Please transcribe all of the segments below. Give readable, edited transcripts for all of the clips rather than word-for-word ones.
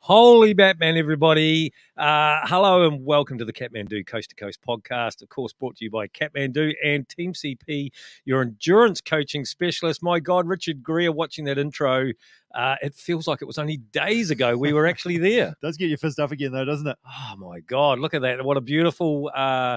Holy Batman, everybody. Hello and welcome to the Kathmandu Coast to Coast podcast, of course, brought to you by Kathmandu and Team CP, your endurance coaching specialist. My God, Richard Greer, watching that intro, it feels like it was only days ago we were actually there. Does get you fizzed up again, though, doesn't it? Oh, my God, look at that. What a beautiful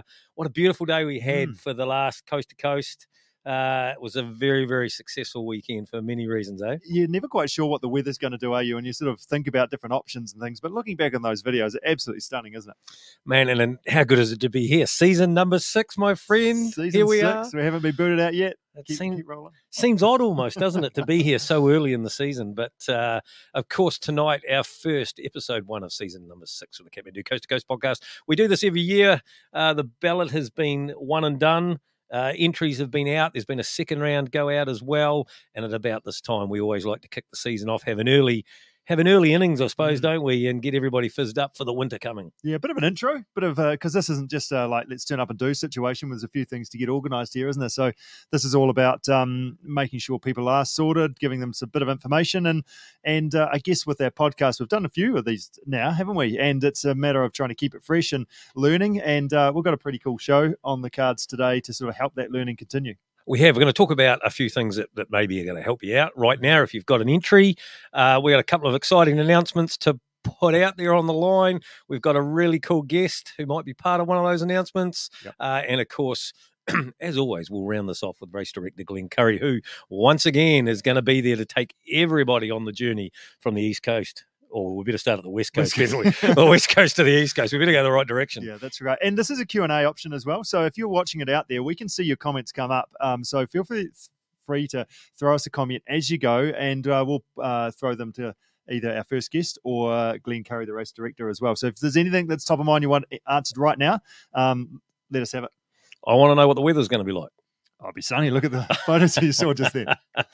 day we had for the last Coast to Coast. It was a very, very successful weekend for many reasons, eh? You're never quite sure what the weather's going to do, are you? And you sort of think about different options and things. But looking back on those videos, it's absolutely stunning, isn't it? Man, and how good is it to be here? Season number 6, my friend. Season here we 6. are. We haven't been booted out yet. Keep rolling. Seems odd almost, doesn't it, to be here so early in the season? But, of course, tonight, our first episode 1 of season number 6 of the Kathmandu Coast to Coast podcast. We do this every year. The ballot has been one and done. Entries have been out. There's been a second round go out as well. And at about this time, we always like to kick the season off, have an early innings, I suppose, don't we? And get everybody fizzed up for the winter coming. Yeah, a bit of an intro, because this isn't just like let's turn up and do situation. There's a few things to get organised here, isn't there? So this is all about making sure people are sorted, giving them a bit of information. And I guess with our podcast, we've done a few of these now, haven't we? And it's a matter of trying to keep it fresh and learning. And we've got a pretty cool show on the cards today to sort of help that learning continue. We're going to talk about a few things that maybe are going to help you out right now if you've got an entry. We got a couple of exciting announcements to put out there on the line. We've got a really cool guest who might be part of one of those announcements. Yep. And, of course, as always, we'll round this off with race director Glenn Curry, who, once again, is going to be there to take everybody on the journey from the East Coast. Or we better start at the West Coast, didn't we? The West Coast to the East Coast. We better go the right direction. Yeah, that's right. And this is a Q&A option as well. So if you're watching it out there, we can see your comments come up. So feel free to throw us a comment as you go, and we'll throw them to either our first guest or Glenn Curry, the race director, as well. So if there's anything that's top of mind you want answered right now, let us have it. I want to know what the weather's going to be like. I'll be sunny. Look at the photos you saw just then.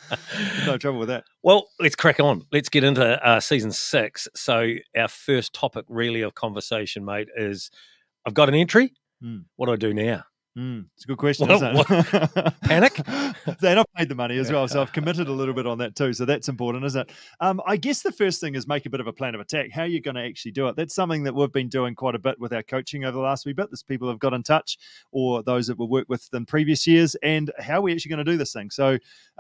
No trouble with that. Well, let's crack on. Let's get into season 6. So our first topic really of conversation, mate, is I've got an entry. What do I do now? It's a good question, isn't it? Panic? And I've paid the money as well, so I've committed a little bit on that too. So that's important, isn't it? I guess the first thing is make a bit of a plan of attack. How are you going to actually do it? That's something that we've been doing quite a bit with our coaching over the last wee bit. There's people have got in touch, or those that we've worked with in previous years, and how are we actually going to do this thing? So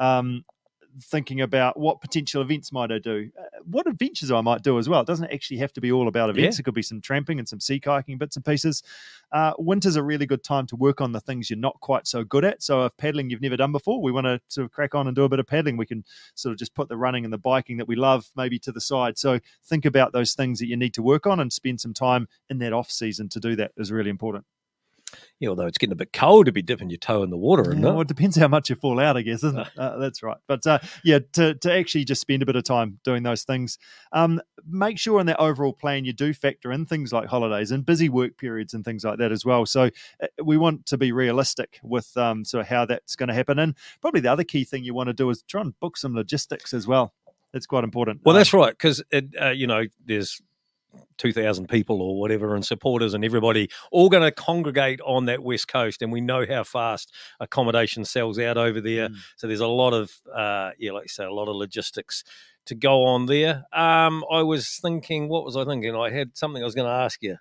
thinking about what potential events might I do, what adventures I might do as well. It doesn't actually have to be all about events. Yeah. It could be some tramping and some sea kayaking bits and pieces. Winter's a really good time to work on the things you're not quite so good at. So if paddling you've never done before, we want to sort of crack on and do a bit of paddling. We can sort of just put the running and the biking that we love maybe to the side. So think about those things that you need to work on and spend some time in that off season to do that is really important. Yeah, although it's getting a bit cold to be dipping your toe in the water. Well, it depends how much you fall out, I guess, isn't it? That's right. But to actually just spend a bit of time doing those things, make sure in that overall plan you do factor in things like holidays and busy work periods and things like that as well. So we want to be realistic with sort of how that's going to happen. And probably the other key thing you want to do is try and book some logistics as well. That's quite important. Well, that's right, because, there's 2,000 people or whatever and supporters and everybody all going to congregate on that West Coast, and we know how fast accommodation sells out over there. So there's a lot of, like you say, a lot of logistics to go on there. I was thinking, what was I thinking? I had something I was going to ask you.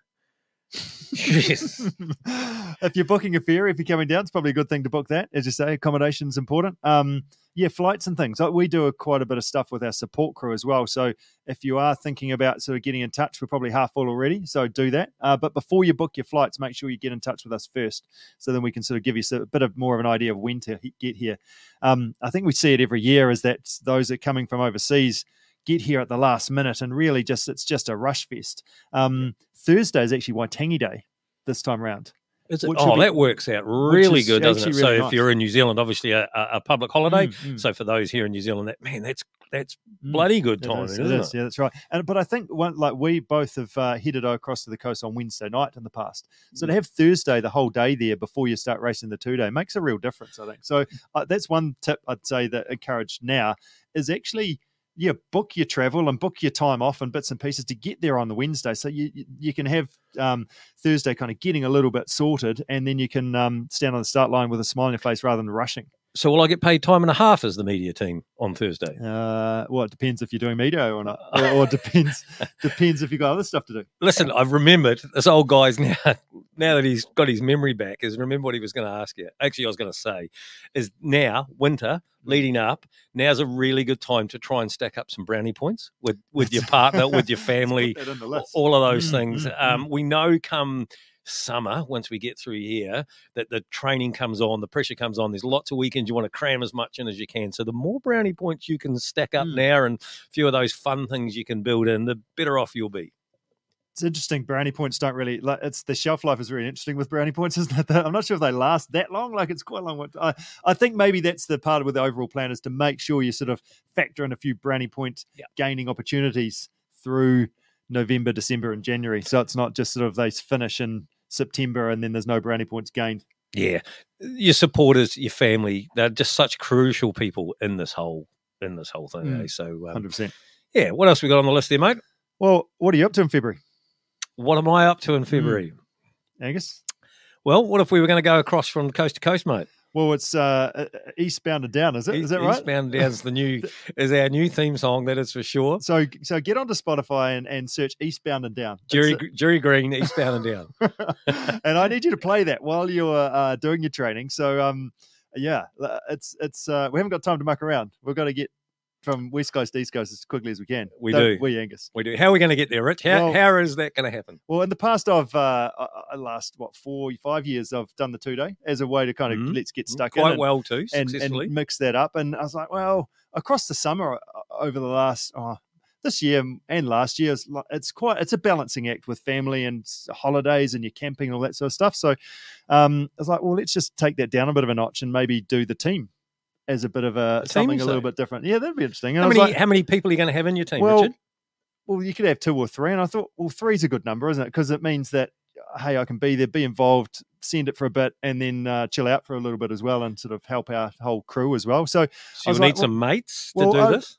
If you're booking a ferry, if you're coming down, it's probably a good thing to book that. As you say, accommodation's important. Flights and things. We do quite a bit of stuff with our support crew as well. So if you are thinking about sort of getting in touch, we're probably half full already. So do that. But before you book your flights, make sure you get in touch with us first. So then we can sort of give you a bit of more of an idea of when to get here. I think we see it every year is that those that are coming from overseas get here at the last minute, and really it's just a rush fest. Thursday is actually Waitangi Day this time around. Is it? That works out really good, doesn't it? Really so nice. If you're in New Zealand, obviously a public holiday. So for those here in New Zealand, that's bloody good time, isn't it? Yeah, that's right. But I think we both have headed across to the coast on Wednesday night in the past. So to have Thursday the whole day there before you start racing the 2-day makes a real difference, I think. So that's one tip I'd say that encouraged now is actually book your travel and book your time off and bits and pieces to get there on the Wednesday. So you can have Thursday kind of getting a little bit sorted, and then you can stand on the start line with a smile on your face rather than rushing. So will I get paid time and a half as the media team on Thursday? Well, it depends if you're doing media or not, or depends if you've got other stuff to do. Listen, I've remembered this old guy's now that he's got his memory back, is remember what he was going to ask you. Actually, I was going to say is now, winter, leading up, now's a really good time to try and stack up some brownie points with your partner, with your family, all of those things. We know come summer, once we get through here, that the training comes on, the pressure comes on, there's lots of weekends, you want to cram as much in as you can. So the more brownie points you can stack up now and a few of those fun things you can build in, the better off you'll be. It's interesting. Brownie points don't really. It's the shelf life is really interesting with brownie points, isn't it? I'm not sure if they last that long. Like it's quite a long. I think maybe that's the part of the overall plan is to make sure you sort of factor in a few brownie point gaining opportunities through November, December, and January. So it's not just sort of they finish in September and then there's no brownie points gained. Yeah, your supporters, your family, they're just such crucial people in this whole thing. So 100%. Yeah. What else we got on the list there, mate? Well, what are you up to in February? What am I up to in February? Angus? Well, what if we were going to go across from coast to coast, mate? Well, it's Eastbound and Down, is it? Is that right? Eastbound and Down is our new theme song, that is for sure. So get onto Spotify and search Eastbound and Down. Jerry Green, Eastbound and Down. And I need you to play that while you're doing your training. So, it's we haven't got time to muck around. We've got to get from West Coast to East Coast as quickly as we can. We do. We, Angus. We do. How are we going to get there, Rich? How is that going to happen? Well, in the past, I've last 4-5 years, I've done the 2-day as a way to kind of let's get stuck quite in well too, and mix that up. And I was like, well, across the summer over the last this year and last year, it's a balancing act with family and holidays and your camping and all that sort of stuff. So I was like, well, let's just take that down a bit of a notch and maybe do the team as a bit of something a little bit different. Yeah, that'd be interesting. And how many people are you going to have in your team, Richard? Richard? Well, you could have 2 or 3. And I thought, well, 3's a good number, isn't it? Because it means that, hey, I can be there, be involved, send it for a bit, and then chill out for a little bit as well and sort of help our whole crew as well. So you'll need some mates to do this?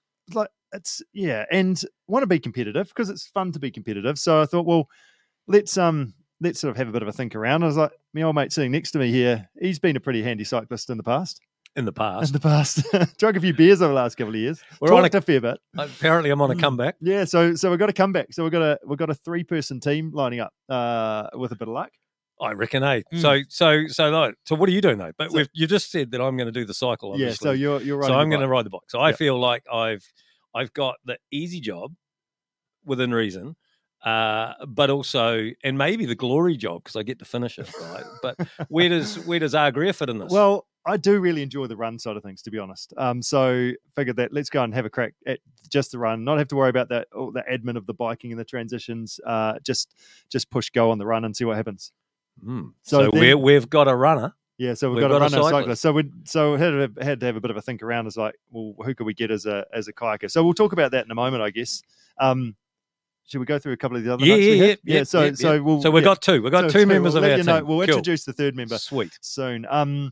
And want to be competitive because it's fun to be competitive. So I thought, well, let's sort of have a bit of a think around. I was like, my old mate sitting next to me here, he's been a pretty handy cyclist in the past. Drunk a few beers over the last couple of years. Talked a fair bit. Apparently, I'm on a comeback. Yeah, so we've got a comeback. So we've got a 3-person team lining up with a bit of luck. I reckon, eh? So what are you doing though? But you just said that I'm going to do the cycle. Obviously. Yeah, so you're riding. So I'm going to ride the bike. So I feel like I've got the easy job within reason. But also, and maybe the glory job because I get to finish it, right? But where does Our Gear fit in this? Well, I do really enjoy the run side of things, to be honest. So figured that let's go and have a crack at just the run, not have to worry about the admin of the biking and the transitions. Just push go on the run and see what happens. So we've got a runner. Yeah, so we've got a runner, cyclist. So we had to have a bit of a think around. As like, well, who could we get as a kayaker? So we'll talk about that in a moment, I guess. Should we go through a couple of the other notes? Yeah. So we've got 2. We've got 2 members of our team. We'll introduce the 3rd member. Sweet. Soon.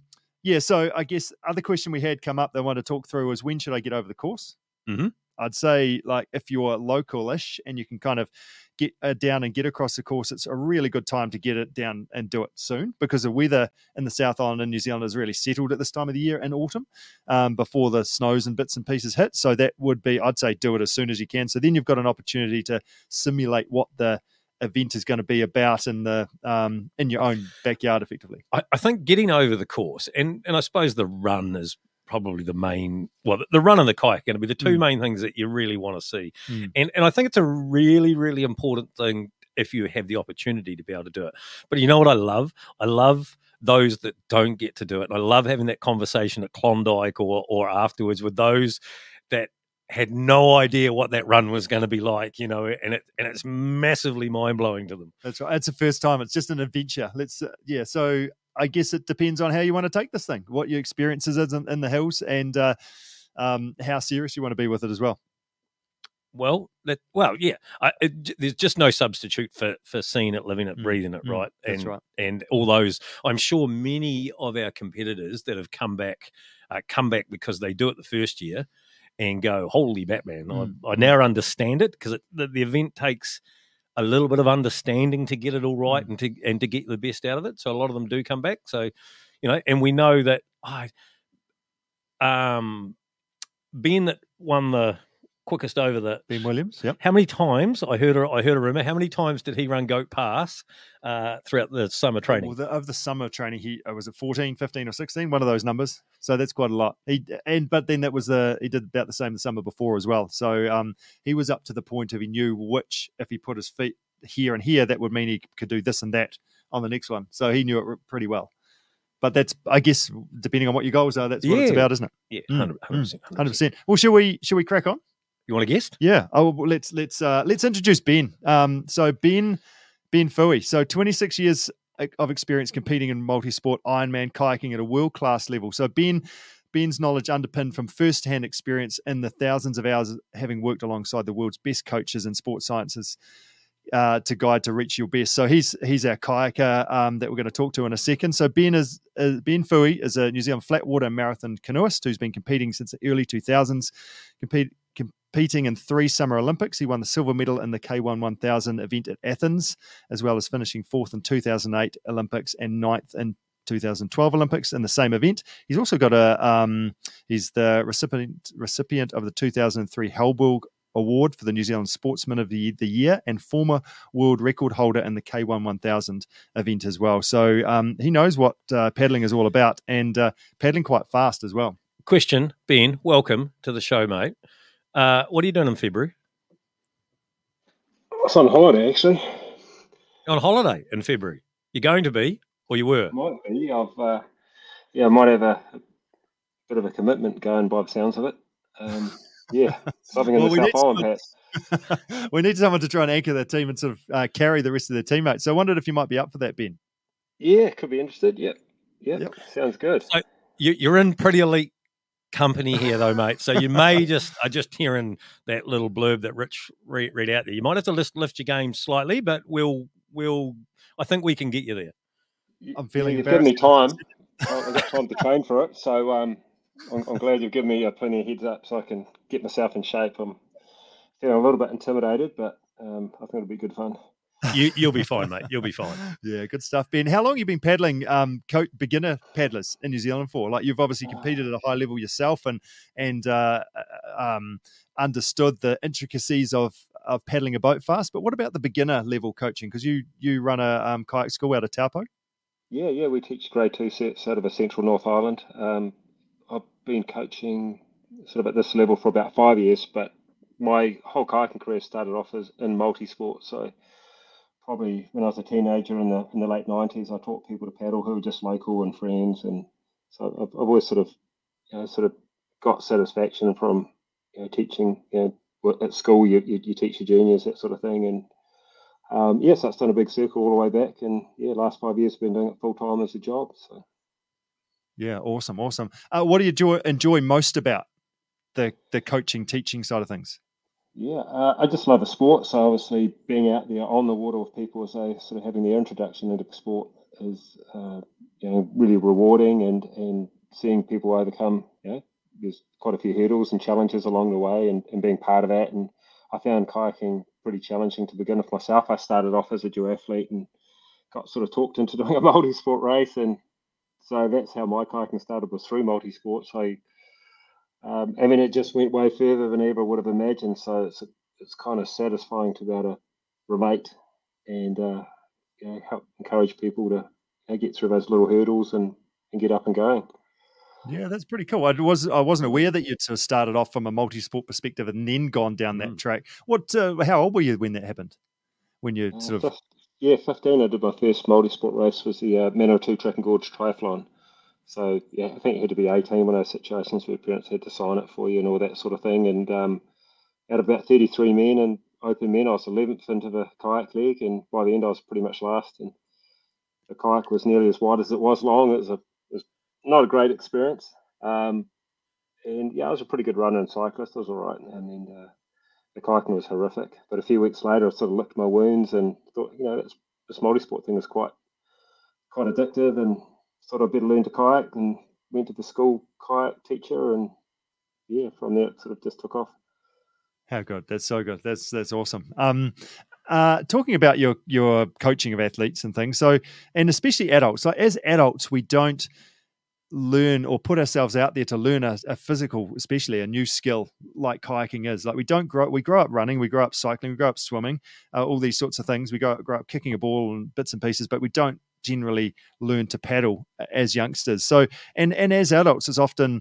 So I guess other question we had come up that I want to talk through was when should I get over the course? Mm-hmm. I'd say like if you're local-ish and you can kind of get down and get across the course, it's a really good time to get it down and do it soon because the weather in the South Island and New Zealand is really settled at this time of the year in autumn before the snows and bits and pieces hit. So that would be, I'd say, do it as soon as you can. So then you've got an opportunity to simulate what the event is going to be about in your own backyard effectively. I think getting over the course and I suppose the run is probably the main, the run and the kayak are going to be the 2 main things that you really want to see. And I think it's a really, really important thing if you have the opportunity to be able to do it. But you know what I love? I love those that don't get to do it. And I love having that conversation at Klondike or afterwards with those that had no idea what that run was going to be like, and it's massively mind-blowing to them. That's right. It's the first time. It's just an adventure. So I guess it depends on how you want to take this thing, what your experiences is in the hills and how serious you want to be with it as well. There's just no substitute for seeing it, living it, breathing it, right? That's right. And all those, I'm sure many of our competitors that have come back because they do it the first year and go, holy Batman, I now understand it because the event takes a little bit of understanding to get it all right and to get the best out of it. So a lot of them do come back. So, and we know that Ben that won the quickest over the Ben Williams. Yep. How many times I heard a rumor? How many times did he run Goat Pass throughout the summer training? Well, of the summer training, he was it 14, 15, or 16, one of those numbers. So that's quite a lot. But then that was he did about the same the summer before as well. So he was up to the point of he knew which, if he put his feet here and here, that would mean he could do this and that on the next one. So he knew it pretty well. But that's, I guess, depending on what your goals are, that's what it's about, isn't it? Yeah, 100%. 100%. Well, should we crack on? You want a guest? Yeah. Oh, well, let's introduce Ben. So Ben Fooey. So 26 years of experience competing in multi-sport Ironman kayaking at a world-class level. So Ben's knowledge underpinned from first-hand experience in the thousands of hours having worked alongside the world's best coaches in sports sciences to guide to reach your best. So he's our kayaker that we're going to talk to in a second. So Ben Fooey is a New Zealand flatwater marathon canoeist who's been competing since the early 2000s, competing in 3 Summer Olympics. He won the silver medal in the K1 1000 event at Athens, as well as finishing 4th in 2008 Olympics and 9th in 2012 Olympics in the same event. He's also got he's the recipient of the 2003 Halberg Award for the New Zealand Sportsman of the Year and former world record holder in the K1 1000 event as well. So he knows what paddling is all about, and paddling quite fast as well. Question, Ben, welcome to the show, mate. What are you doing in February? I was on holiday, actually. On holiday in February? You're going to be, or you were? Might be. I might have a bit of a commitment going by the sounds of it. Something in the South Island hat. We need someone to try and anchor the team and sort of carry the rest of their teammates. So I wondered if you might be up for that, Ben. Yeah, could be interested. Yep. Sounds good. So you're in pretty elite company here, though, mate. So you may just hearing that little blurb that Rich read out there. You might have to lift your game slightly, but I think we can get you there. I'm feeling you've given me time. I've got time to train for it. So I'm glad you've given me plenty of heads up so I can get myself in shape. I'm feeling a little bit intimidated, but I think it'll be good fun. You'll be fine, mate. You'll be fine. Yeah, good stuff, Ben. How long have you been paddling beginner paddlers in New Zealand for? Like, you've obviously competed at a high level yourself and understood the intricacies of paddling a boat fast. But what about the beginner level coaching? Because you run a kayak school out of Taupo. Yeah, we teach grade 2 sets out of a central North Island. I've been coaching sort of at this level for about 5 years, but my whole kayaking career started off as in multi-sport. So probably when I was a teenager in the late 90s, I taught people to paddle who were just local and friends, and so I've always sort of got satisfaction from teaching. At school you teach your juniors, that sort of thing, and so it's done a big circle all the way back, and last 5 years I've been doing it full time as a job. So yeah, awesome. What do you enjoy most about the coaching, teaching side of things? Yeah, I just love the sport. So obviously being out there on the water with people as they sort of having their introduction into the sport is really rewarding, and seeing people overcome, there's quite a few hurdles and challenges along the way, and being part of that. And I found kayaking pretty challenging to begin with myself. I started off as a duathlete and got sort of talked into doing a multi-sport race, and so that's how my kayaking started, was through multi-sport. So it just went way further than I ever would have imagined. So it's kind of satisfying to be able to relate and help encourage people to get through those little hurdles and get up and going. Yeah, that's pretty cool. I wasn't aware that you'd sort of started off from a multi-sport perspective and then gone down that track. How old were you when that happened? When you 15. I did my first multi-sport race, was the Manawatu Track and Gorge Triathlon. So, I think you had to be 18 when those situations where parents had to sign it for you and all that sort of thing. And out of about 33 men and open men, I was 11th into the kayak league. And by the end, I was pretty much last. And the kayak was nearly as wide as it was long. It was not a great experience. I was a pretty good runner and cyclist. I was all right. And then the kayaking was horrific. But a few weeks later, I sort of licked my wounds and thought, this multi-sport thing is quite addictive, and thought I'd better learn to kayak, and went to the school kayak teacher, and from there it sort of just took off. How good. That's so good. That's awesome. Talking about your coaching of athletes and things, so, and especially adults. So as adults, we don't learn or put ourselves out there to learn a physical, especially a new skill like kayaking is. Like we grow up running, we grow up cycling, we grow up swimming, all these sorts of things. We grow up kicking a ball and bits and pieces, but we don't generally learn to paddle as youngsters. So, and as adults, it's often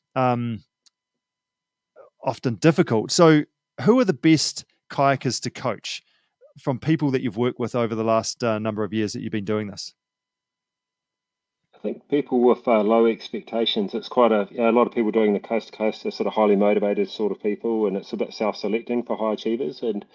difficult. So who are the best kayakers to coach from people that you've worked with over the last number of years that you've been doing this? I think people with low expectations, it's quite a lot of people doing the coast to coast are sort of highly motivated sort of people, and it's a bit self-selecting for high achievers. And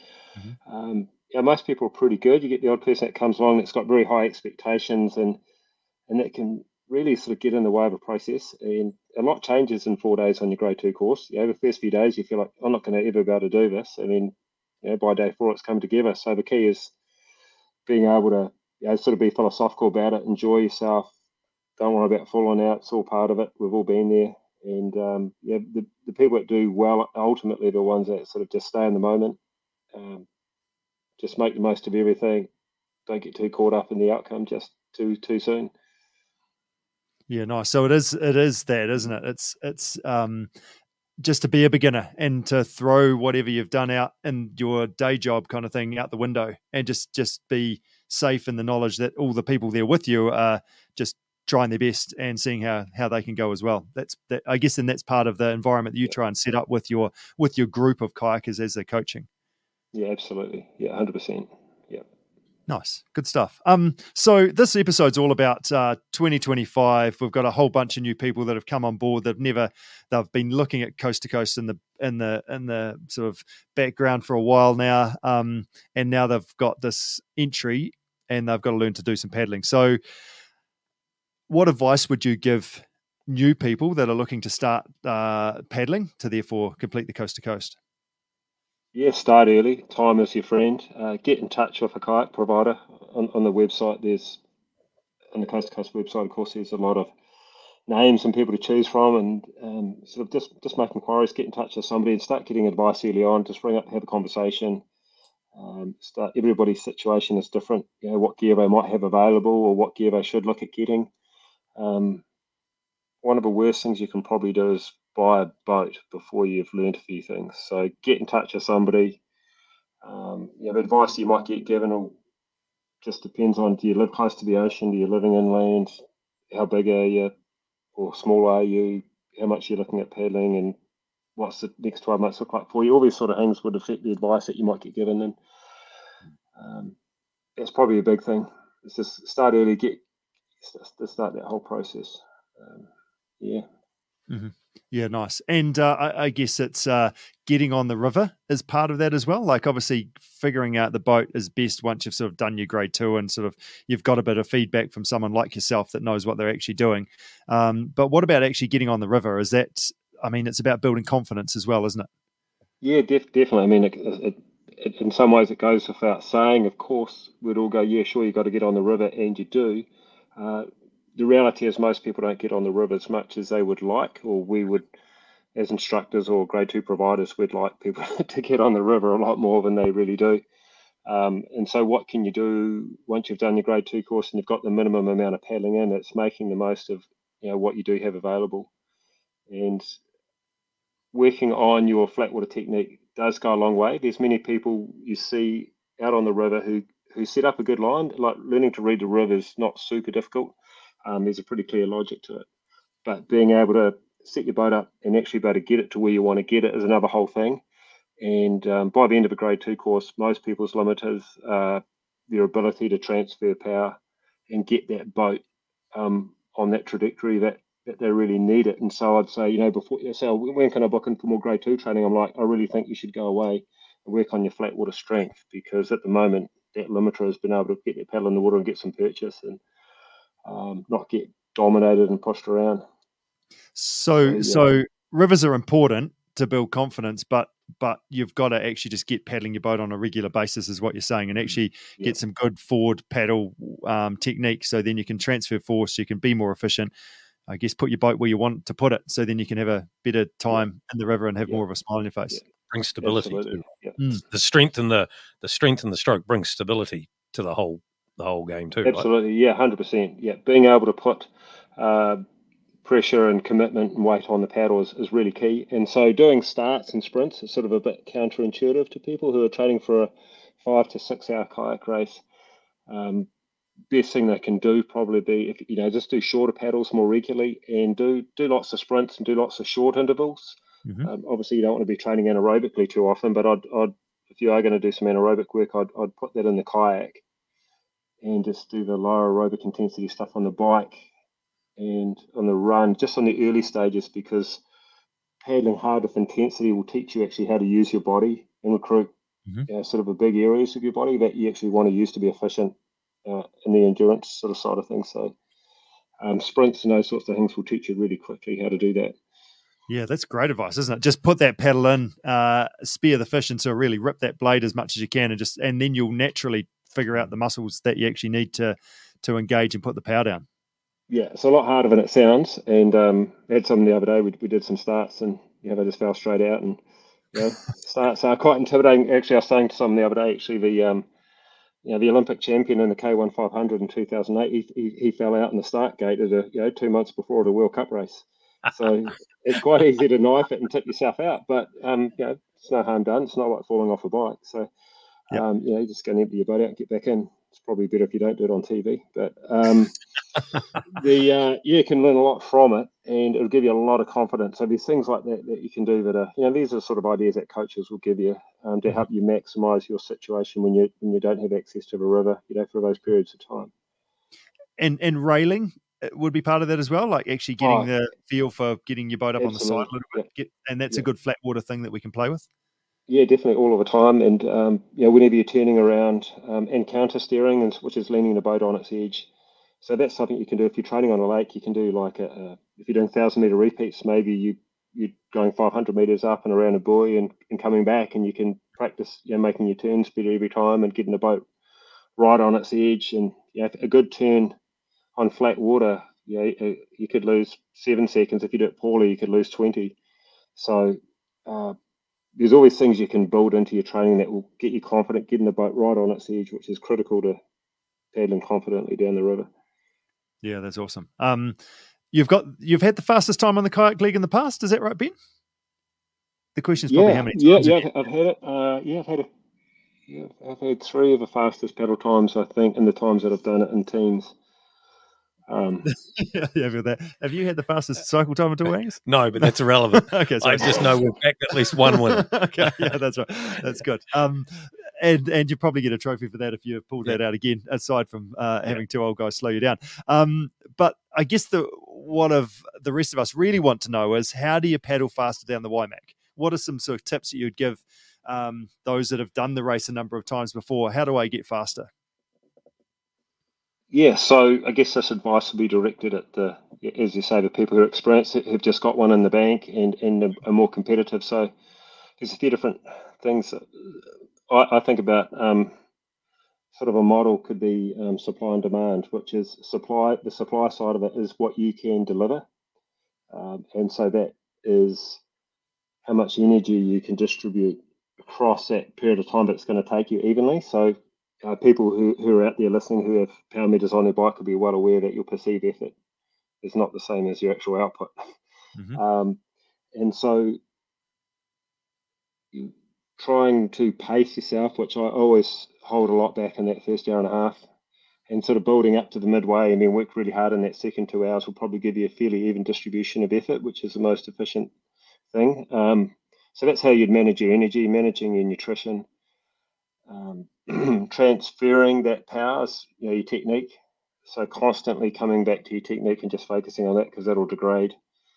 most people are pretty good. You get the odd person that comes along that's got very high expectations, and that can really sort of get in the way of a process. And a lot changes in 4 days on your grade 2 course. The first few days you feel like, I'm not going to ever be able to do this, and then by day 4 it's come together. So the key is being able to sort of be philosophical about it, enjoy yourself. Don't worry about falling out. It's all part of it. We've all been there. And the people that do well ultimately are the ones that sort of just stay in the moment, just make the most of everything. Don't get too caught up in the outcome just too soon. Yeah, nice. So it is that, isn't it? It's just to be a beginner and to throw whatever you've done out in your day job kind of thing out the window, and just be safe in the knowledge that all the people there with you are just trying their best and seeing how they can go as well. I guess, and that's part of the environment that you try and set up with your group of kayakers as they're coaching. Yeah, absolutely. Yeah, 100%. Yeah. Nice. Good stuff. So this episode's all about 2025. We've got a whole bunch of new people that have come on board. They've been looking at coast to coast in the sort of background for a while now. And now they've got this entry and they've got to learn to do some paddling. So what advice would you give new people that are looking to start paddling to therefore complete the coast to coast? Yeah, start early. Time is your friend. Get in touch with a kayak provider on the website. On the Coast to Coast website, of course, there's a lot of names and people to choose from, and sort of just make inquiries, get in touch with somebody, and start getting advice early on. Just ring up, have a conversation. Everybody's situation is different. What gear they might have available or what gear they should look at getting. One of the worst things you can probably do is buy a boat before you've learned a few things. So get in touch with somebody. The advice you might get given just depends on, do you live close to the ocean? Do you living inland? How big are you or small are you? How much you're looking at paddling, and what's the next 12 months look like for you? All these sort of things would affect the advice that you might get given. And that's probably a big thing. It's just start early, start that whole process. Yeah. Mm-hmm. Yeah, nice. And I guess it's getting on the river is part of that as well. Like obviously figuring out the boat is best once you've sort of done your grade 2 and sort of you've got a bit of feedback from someone like yourself that knows what they're actually doing. But what about actually getting on the river? It's about building confidence as well, isn't it? Yeah, definitely. I mean, it, in some ways it goes without saying. Of course, we'd all go, yeah, sure, you got to get on the river, and you do. The reality is most people don't get on the river as much as they would like, or we would, as instructors or grade 2 providers, we'd like people to get on the river a lot more than they really do. And so what can you do once you've done your grade 2 course and you've got the minimum amount of paddling in? It's making the most of what you do have available. And working on your flat water technique does go a long way. There's many people you see out on the river who set up a good line. Like learning to read the river is not super difficult. There's a pretty clear logic to it. But being able to set your boat up and actually be able to get it to where you want to get it is another whole thing. And by the end of a grade 2 course, most people's limit is their ability to transfer power and get that boat on that trajectory that they really need it. And so I'd say, before you say, when can I book in for more grade 2 training? I'm like, I really think you should go away and work on your flat water strength, because at the moment that limiter has been able to get their paddle in the water and get some purchase and not get dominated and pushed around. So rivers are important to build confidence, but you've got to actually just get paddling your boat on a regular basis is what you're saying, and actually get some good forward paddle technique, so then you can transfer force, you can be more efficient. I guess put your boat where you want to put it, so then you can have a better time in the river and have more of a smile on your face. Brings stability. The strength and the stroke brings stability to the whole game too. Absolutely, right? Yeah, 100%. Yeah, being able to put pressure and commitment and weight on the paddle is really key. And so doing starts and sprints is sort of a bit counterintuitive to people who are training for a 5 to 6 hour kayak race. Best thing they can do probably be, if just do shorter paddles more regularly and do lots of sprints and do lots of short intervals. Obviously, you don't want to be training anaerobically too often, but I'd if you are going to do some anaerobic work, I'd put that in the kayak and just do the lower aerobic intensity stuff on the bike and on the run, just on the early stages, because paddling hard with intensity will teach you actually how to use your body and recruit sort of the big areas of your body that you actually want to use to be efficient in the endurance sort of side of things. So sprints and those sorts of things will teach you really quickly how to do that. Yeah, that's great advice, isn't it? Just put that paddle in, spear the fish, and so really rip that blade as much as you can, and then you'll naturally figure out the muscles that you actually need to engage and put the power down. Yeah, it's a lot harder than it sounds. And I had some the other day. We did some starts, and they just fell straight out. And starts are quite intimidating. Actually, I was saying to someone the other day, actually, the Olympic champion in the K1 500 in 2008, he fell out in the start gate at 2 months before the World Cup race. So it's quite easy to knife it and tip yourself out, but it's no harm done. It's not like falling off a bike. So you're just going to empty your boat out and get back in. It's probably better if you don't do it on TV, but you can learn a lot from it, and it'll give you a lot of confidence. So there's things like that you can do that are, these are sort of ideas that coaches will give you to help you maximize your situation when you don't have access to the river, for those periods of time. And railing would be part of that as well, like actually getting the feel for getting your boat up on the side a little bit, and that's a good flat water thing that we can play with. Yeah, definitely all of the time. And, whenever you're turning around and counter steering, which is leaning the boat on its edge. So that's something you can do if you're training on a lake. You can do like if you're doing 1,000-meter repeats, maybe you're going 500 meters up and around a buoy and coming back, and you can practice, making your turns better every time and getting the boat right on its edge. And a good turn on flat water, you could lose 7 seconds. If you do it poorly, you could lose 20. So there's always things you can build into your training that will get you confident, getting the boat right on its edge, which is critical to paddling confidently down the river. Yeah, that's awesome. You've had the fastest time on the kayak league in the past, is that right, Ben? The question is probably how many times. I've had it. I've had 3 of the fastest paddle times, I think, in the times that I've done it in teams. Have you had the fastest cycle time at all, Angus? No, but that's irrelevant. Okay, sorry. I just know we've backed at least one winner. Okay, yeah, that's right. That's good. And you probably get a trophy for that if you pulled that out again, aside from having 2 old guys slow you down. But I guess what of the rest of us really want to know is, how do you paddle faster down the Waimak? What are some sort of tips that you'd give those that have done the race a number of times before? How do I get faster? Yeah, so I guess this advice will be directed at as you say, the people who are experienced, who've just got one in the bank and are more competitive. So there's a few different things that I think about. Sort of a model could be supply and demand, which is the supply side of it is what you can deliver. And so that is how much energy you can distribute across that period of time that it's going to take you evenly. So people who are out there listening who have power meters on their bike will be well aware that your perceived effort is not the same as your actual output. Mm-hmm. And so trying to pace yourself, which I always hold a lot back in that first hour and a half, and sort of building up to the midway and then work really hard in that second 2 hours will probably give you a fairly even distribution of effort, which is the most efficient thing. So that's how you'd manage your energy, managing your nutrition, transferring that power is, your technique. So constantly coming back to your technique and just focusing on that, because that'll degrade.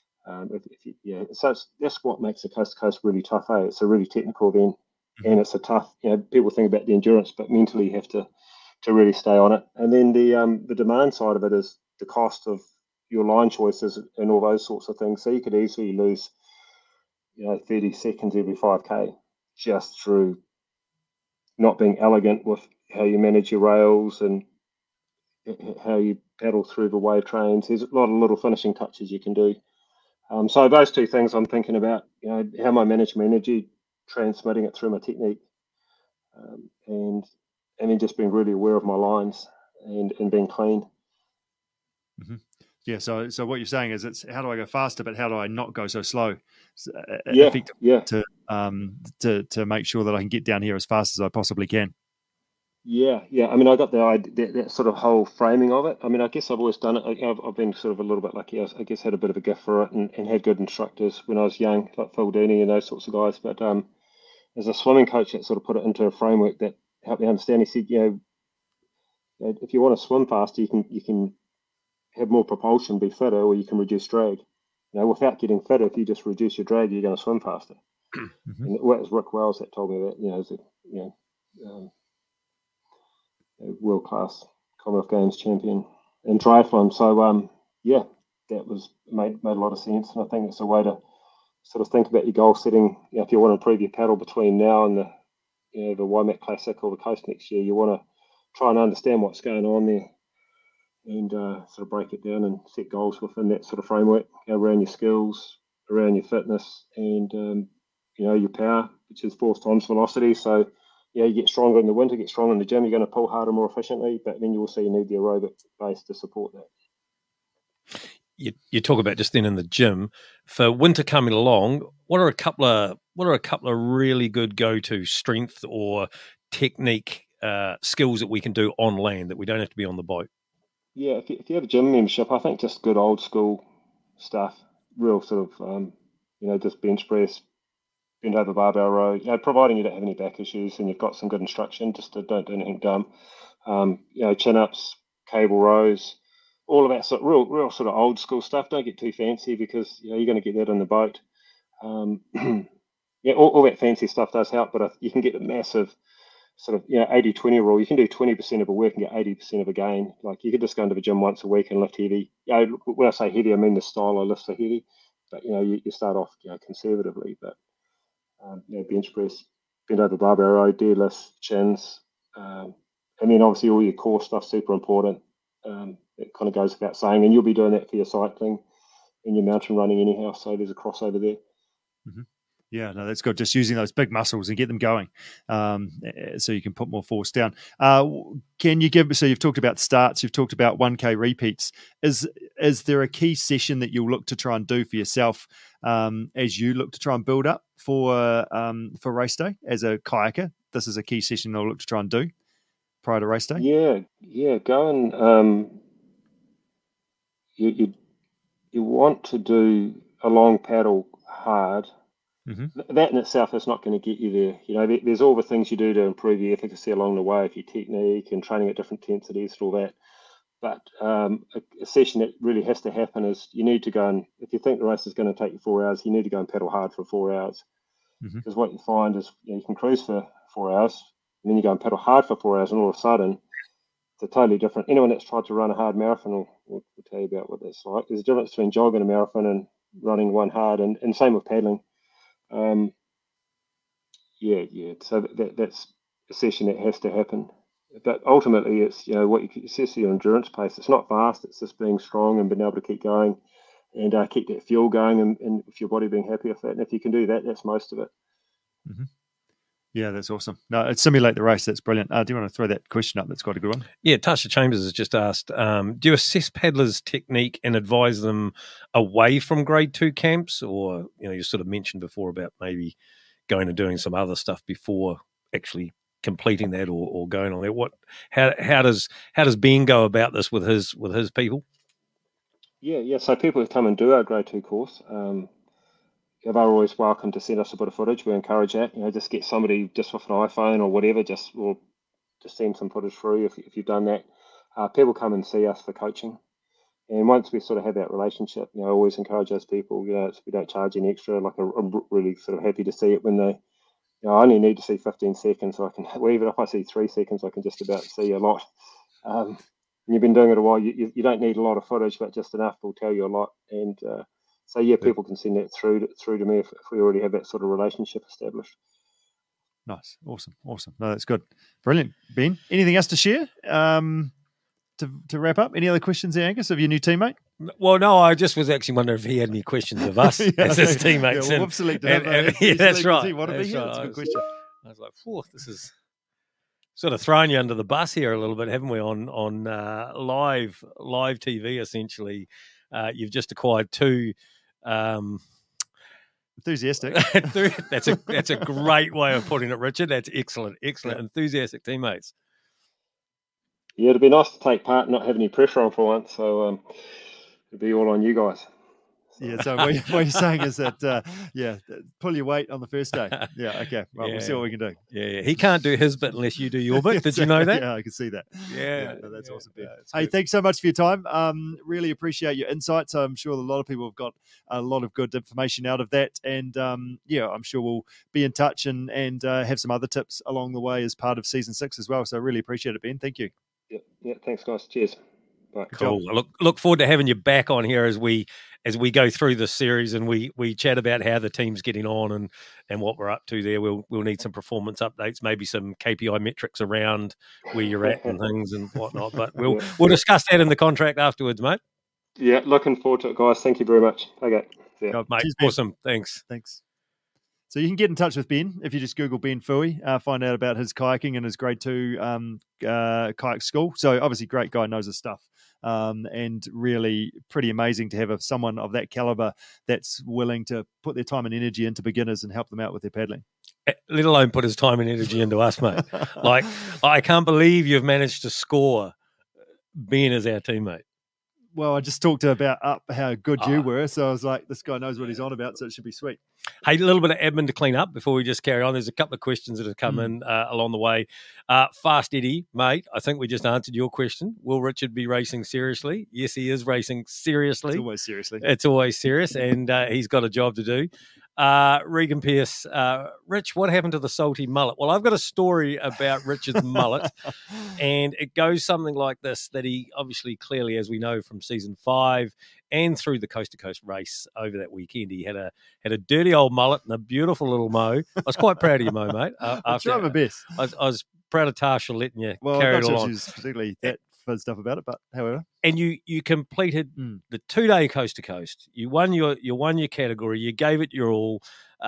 So that's what makes the coast to coast really tough. It's a really technical event, and it's a tough. People think about the endurance, but mentally you have to really stay on it. And then the demand side of it is the cost of your line choices and all those sorts of things. So you could easily lose 30 seconds every 5K just through not being elegant with how you manage your rails and how you paddle through the wave trains. There's a lot of little finishing touches you can do. So those 2 things I'm thinking about, how am I managing my energy, transmitting it through my technique, and then just being really aware of my lines and being clean. Mm-hmm. Yeah. So what you're saying is it's how do I go faster, but how do I not go so slow? Yeah, Effectively yeah. to make sure that I can get down here as fast as I possibly can. Yeah. I mean, I got the idea, that sort of whole framing of it. I mean, I guess I've always done it. I've been sort of a little bit lucky. I guess had a bit of a gift for it and had good instructors when I was young, like Phil Dooney and those sorts of guys. But as a swimming coach, that sort of put it into a framework that helped me understand. He said, if you want to swim faster, you can have more propulsion, be fitter, or you can reduce drag. Without getting fitter, if you just reduce your drag, you're going to swim faster. Mm-hmm. And it was Rick Wells that told me that. As a world class Commonwealth Games champion in triathlon. So yeah, that was made a lot of sense, and I think it's a way to sort of think about your goal setting. If you want to improve your paddle between now and the Waimak Classic or the Coast next year, you want to try and understand what's going on there and sort of break it down and set goals within that sort of framework around your skills, around your fitness, and your power, which is force times velocity. So you get stronger in the winter, get stronger in the gym, you're going to pull harder, more efficiently, but then you also need the aerobic base to support that. You talk about just then in the gym for winter coming along. What are a couple of really good go-to strength or technique skills that we can do on land that we don't have to be on the boat? Yeah, if you have a gym membership, I think just good old school stuff, real sort of just bench press, bend over barbell row. Providing you don't have any back issues and you've got some good instruction, just to don't do anything dumb. Chin ups, cable rows, all of that sort of real sort of old school stuff. Don't get too fancy because you're going to get that in the boat. All that fancy stuff does help, but you can get a massive sort of 80-20 rule. You can do 20% of a work and get 80% of a gain. Like you could just go into the gym once a week and lift heavy. When I say heavy, I mean the style of lifts are heavy, but you start off conservatively. But bench press, bend over barbell row, deadlifts, chins, and then obviously all your core stuff super important. It kind of goes without saying, and you'll be doing that for your cycling and your mountain running anyhow. So there's a crossover there. Mm-hmm. Yeah, no, that's good. Just using those big muscles and get them going, so you can put more force down. Can you give? So you've talked about starts, you've talked about 1K repeats. Is there a key session that you'll look to try and do for yourself as you look to try and build up for race day as a kayaker? This is a key session I'll look to try and do prior to race day. Yeah. Go and you want to do a long paddle hard. Mm-hmm. That in itself is not going to get you there. There's all the things you do to improve your efficacy along the way, if your technique and training at different intensities and all that. But a session that really has to happen is you need to go and, if you think the race is going to take you 4 hours, you need to go and paddle hard for 4 hours. Because what you find is you can cruise for 4 hours, and then you go and paddle hard for 4 hours, and all of a sudden it's a totally different. Anyone that's tried to run a hard marathon will tell you about what that's like. There's a difference between jogging a marathon and running one hard, and same with paddling. So that's a session that has to happen. But ultimately, it's what you assess your endurance pace. It's not fast. It's just being strong and being able to keep going and keep that fuel going, and with your body being happy with that. And if you can do that, that's most of it. Mm-hmm. Yeah, that's awesome. No, it's simulate the race. That's brilliant. Do you want to throw that question up? That's quite a good one. Yeah, Tasha Chambers has just asked, do you assess paddlers' technique and advise them away from grade 2 camps? Or, you sort of mentioned before about maybe going and doing some other stuff before actually completing that or going on there. How does Ben go about this with his people? Yeah. So people who come and do our grade 2 course, they're always welcome to send us a bit of footage. We encourage that. Just get somebody just with an iPhone or whatever, or just send some footage through if you've done that. People come and see us for coaching, and once we sort of have that relationship, I always encourage those people. We don't charge any extra. Like I'm really sort of happy to see it when they. I only need to see 15 seconds, so I can. Well, even if I see 3 seconds, I can just about see a lot. You've been doing it a while. You don't need a lot of footage, but just enough will tell you a lot. And so people can send that through to me if we already have that sort of relationship established. Nice, awesome. No, that's good, brilliant. Ben, anything else to share to wrap up? Any other questions there, Angus, of your new teammate? Well, no, I just was actually wondering if he had any questions of us as his teammates. Yeah, we've selected him. Yeah, that's right. What That's That's a good question. I was like, this is sort of thrown you under the bus here a little bit, haven't we? On live TV, essentially, you've just acquired two. Enthusiastic. That's a great way of putting it, Richard. That's excellent, enthusiastic teammates. Yeah, it'd be nice to take part and not have any pressure on for once. So it'd be all on you guys. Yeah, so what you're saying is that, pull your weight on the first day. Yeah, okay. Right, we'll see what we can do. Yeah. He can't do his bit unless you do your bit. Did you know that? Yeah, I can see that. Yeah. No, that's awesome, Ben. Hey, thanks so much for your time. Really appreciate your insights. I'm sure a lot of people have got a lot of good information out of that. And, I'm sure we'll be in touch and have some other tips along the way as part of Season 6 as well. So really appreciate it, Ben. Thank you. Yeah, thanks, guys. Cheers. Bye. Cool. Look forward to having you back on here as we go through this series and we chat about how the team's getting on and what we're up to there. We'll need some performance updates, maybe some KPI metrics around where you're at and things and whatnot. But we'll discuss that in the contract afterwards, mate. Yeah, looking forward to it, guys. Thank you very much. Okay. Yeah. Mate, cheers, awesome. Thanks. So you can get in touch with Ben if you just Google Ben Fui, find out about his kayaking and his grade 2 kayak school. So obviously great guy, knows his stuff. And really pretty amazing to have someone of that caliber that's willing to put their time and energy into beginners and help them out with their paddling. Let alone put his time and energy into us, mate. Like, I can't believe you've managed to score Ben as our teammate. Well, I just talked about how good you were, so I was like, this guy knows what he's on about, so it should be sweet. Hey, a little bit of admin to clean up before we just carry on. There's a couple of questions that have come in along the way. Fast Eddie, mate, I think we just answered your question. Will Richard be racing seriously? Yes, he is racing seriously. It's always serious, and he's got a job to do. Regan Pierce, Rich, what happened to the salty mullet? Well, I've got a story about Richard's mullet, and it goes something like this, that he obviously, clearly, as we know from season 5 and through the Coast to Coast race over that weekend, he had a dirty old mullet and a beautiful little mow. I was quite proud of you, Mo, mate. I tried my best. I was proud of Tarsha letting you carry it along. She's particularly that fun stuff about it, but however. And you completed the 2-day Coast to Coast. You won your category. You gave it your all.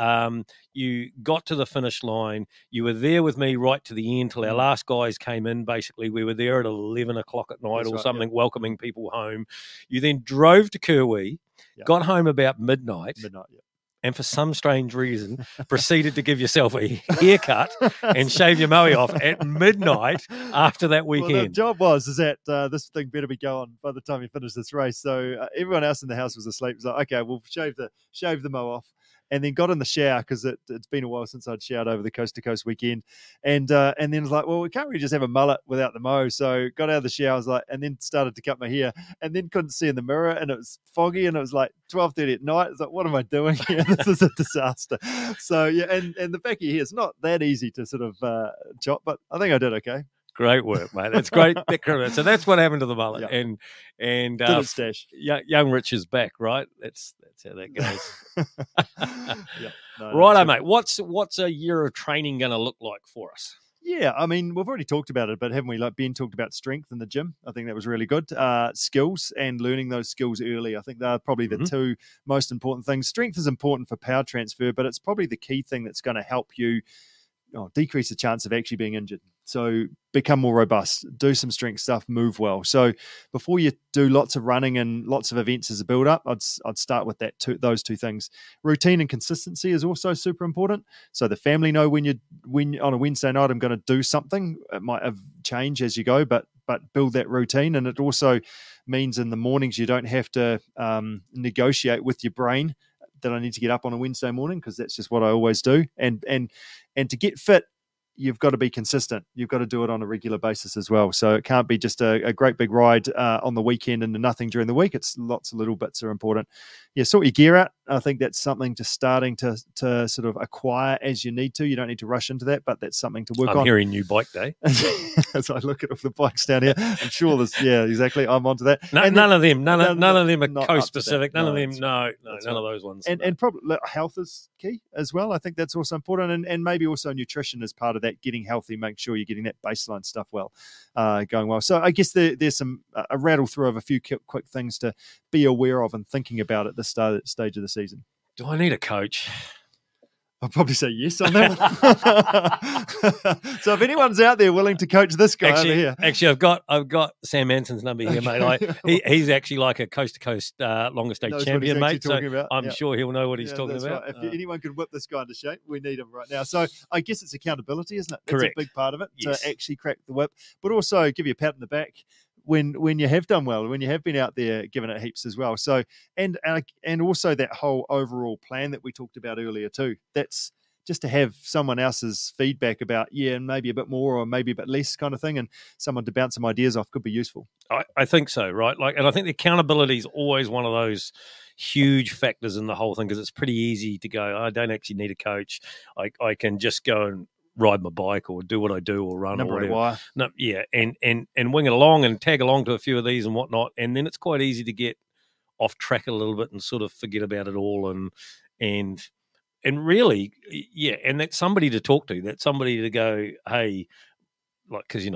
You got to the finish line. You were there with me right to the end till our last guys came in. Basically, we were there at 11 o'clock at night welcoming people home. You then drove to Kirwee, got home about midnight. And for some strange reason, proceeded to give yourself a haircut and shave your moe off at midnight after that weekend. Well, the job was that this thing better be going by the time you finish this race. So everyone else in the house was asleep. It was like, okay, we'll shave the moe off. And then got in the shower because it's been a while since I'd showered over the Coast to Coast weekend. And then was like, well, we can't really just have a mullet without the mow. So got out of the shower, and then started to cut my hair, and then couldn't see in the mirror, and it was foggy, and it was like 12:30 at night. It's like, what am I doing here? This is a disaster. So yeah, and the back of your hair is not that easy to sort of chop, but I think I did okay. Great work, mate. That's great. So that's what happened to the mullet. Yep. And stash. Young Rich is back, right? That's how that goes. Righto, mate. What's a year of training going to look like for us? Yeah, I mean, we've already talked about it, but haven't we? Like Ben talked about strength in the gym. I think that was really good. Skills and learning those skills early. I think they're probably the two most important things. Strength is important for power transfer, but it's probably the key thing that's going to help you decrease the chance of actually being injured. So become more robust, do some strength stuff, move well. So before you do lots of running and lots of events as a build-up, I'd start with those two things. Routine and consistency is also super important. So the family know when on a Wednesday night I'm going to do something. It might have change as you go, but build that routine. And it also means in the mornings you don't have to negotiate with your brain that I need to get up on a Wednesday morning, because that's just what I always do. And to get fit, you've got to be consistent. You've got to do it on a regular basis as well. So it can't be just a great big ride on the weekend and nothing during the week. It's lots of little bits are important. Yeah, sort your gear out. I think that's something to starting to sort of acquire as you need to. You don't need to rush into that, but that's something to work on. I'm hearing new bike day. As I look at all the bikes down here, I'm sure there's, exactly. I'm onto that. None of them are coast specific. None of them, none of those ones. And probably health is key as well. I think that's also important. And maybe also nutrition is part of that, getting healthy, make sure you're getting that baseline stuff going well. So I guess there's a rattle through of a few quick things to be aware of and thinking about at this stage of the season. Do I need a coach? I'll probably say yes on that one. So if anyone's out there willing to coach this guy over here. Actually, I've got Sam Manson's number here, mate. He's actually like a coast-to-coast longest day champion, mate. So I'm sure he'll know what he's talking about. Right. If anyone could whip this guy into shape, we need him right now. So I guess it's accountability, isn't it? That's Correct. a big part of it, to actually crack the whip, but also give you a pat on the back when you have done well, when you have been out there giving it heaps as well. So and also that whole overall plan that we talked about earlier too. That's just to have someone else's feedback about, and maybe a bit more or maybe a bit less kind of thing, and someone to bounce some ideas off could be useful. I think so, right? And I think the accountability is always one of those huge factors in the whole thing, because it's pretty easy to go, I don't actually need a coach. I can just go and ride my bike or do what I do or run or whatever. No, and wing it along and tag along to a few of these and whatnot, and then it's quite easy to get off track a little bit and sort of forget about it all and really, and that's somebody to talk to. That's somebody to go, hey, like, because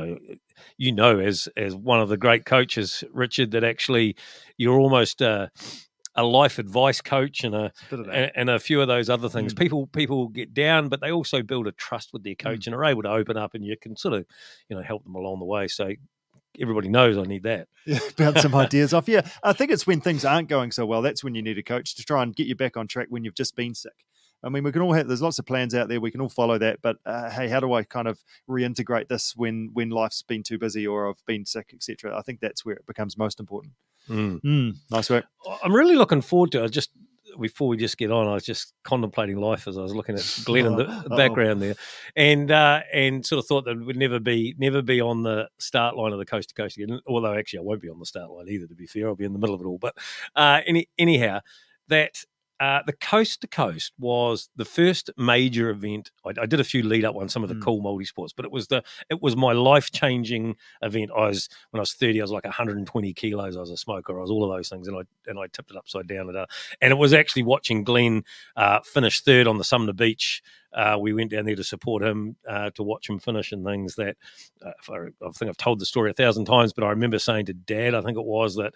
as one of the great coaches, Richard, that actually you're almost a life advice coach and a few of those other things. People get down, but they also build a trust with their coach and are able to open up, and you can sort of help them along the way. So everybody knows I need that. Yeah, bounce some ideas off. Yeah, I think it's when things aren't going so well, that's when you need a coach to try and get you back on track when you've just been sick. I mean, we can all there's lots of plans out there. We can all follow that. But, hey, how do I kind of reintegrate this when life's been too busy or I've been sick, etc.? I think that's where it becomes most important. Nice work. I'm really looking forward to it. Before we just get on, I was just contemplating life as I was looking at Glenn in the background there, and sort of thought that we'd never be on the start line of the coast to coast again. Although actually I won't be on the start line either, to be fair. I'll be in the middle of it all. But anyhow, that the coast to coast was the first major event. I did a few lead up ones, some of the cool multi-sports, but it was my life changing event. When I was 30, I was like 120 kilos. I was a smoker. I was all of those things, and I tipped it upside down. And it was actually watching Glenn finish third on the Sumner Beach. We went down there to support him, to watch him finish, and things that I think I've told the story 1,000 times, but I remember saying to Dad, I think it was, that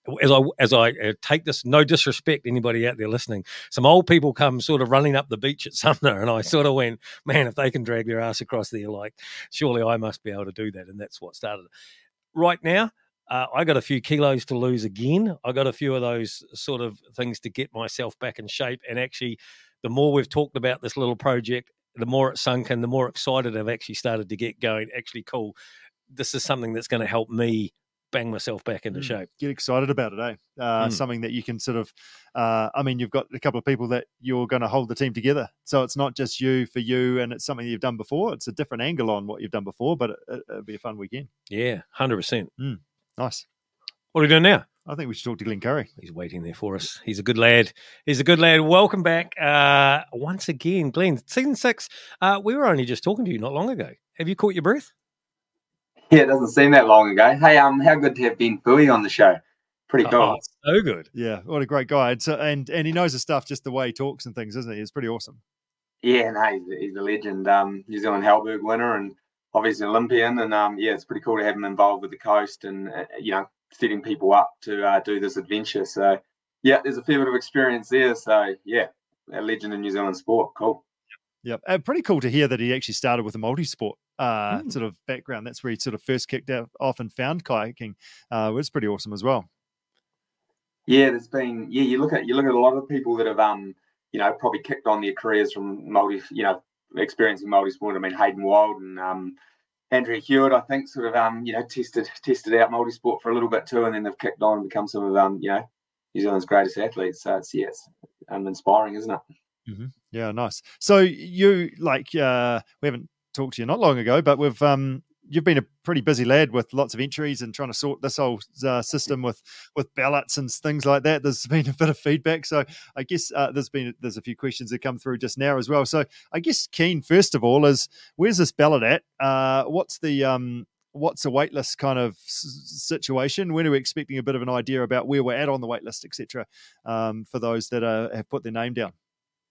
as I take this, no disrespect to anybody out there listening, some old people come sort of running up the beach at Sumner, and I sort of went, man, if they can drag their ass across there, like, surely I must be able to do that. And that's what started it. Right now, I got a few kilos to lose again. I got a few of those sort of things to get myself back in shape. And actually, the more we've talked about this little project, the more it's sunk in, the more excited I've actually started to get going. Actually, cool. This is something that's going to help me bang myself back into shape. Get excited about it, eh? Something that you can sort of, you've got a couple of people that you're going to hold the team together. So it's not just you for you, and it's something you've done before. It's a different angle on what you've done before, but it'll be a fun weekend. Yeah, 100%. Nice. What are we doing now? I think we should talk to Glenn Curry. He's waiting there for us. He's a good lad. Welcome back once again, Glenn. Season 6, we were only just talking to you not long ago. Have you caught your breath? Yeah, it doesn't seem that long ago. Hey, how good to have Ben Fui on the show. Pretty cool. Oh, so good. Yeah, what a great guy. And he knows his stuff, just the way he talks and things, isn't he? It's pretty awesome. Yeah, no, he's a legend. New Zealand Halberg winner and obviously Olympian. And, it's pretty cool to have him involved with the coast and, setting people up to do this adventure. So, yeah, there's a fair bit of experience there. So, yeah, a legend in New Zealand sport. Cool. Yep. Pretty cool to hear that he actually started with a multi-sport sort of background. That's where he sort of first kicked off and found kayaking. It's pretty awesome as well. Yeah, there's been you look at a lot of people that have probably kicked on their careers from experiencing multi-sport. I mean, Hayden Wild and Andrea Hewitt, I think, sort of tested out multi-sport for a little bit too, and then they've kicked on and become some of New Zealand's greatest athletes. So it's inspiring, isn't it? Mm-hmm. Yeah, nice. So you we haven't talked to you not long ago, but you've been a pretty busy lad with lots of entries and trying to sort this whole system with ballots and things like that. There's been a bit of feedback, so I guess there's a few questions that come through just now as well. So I guess keen first of all is, where's this ballot at? What's the waitlist kind of situation? When are we expecting a bit of an idea about where we're at on the waitlist, etc. For those that have put their name down?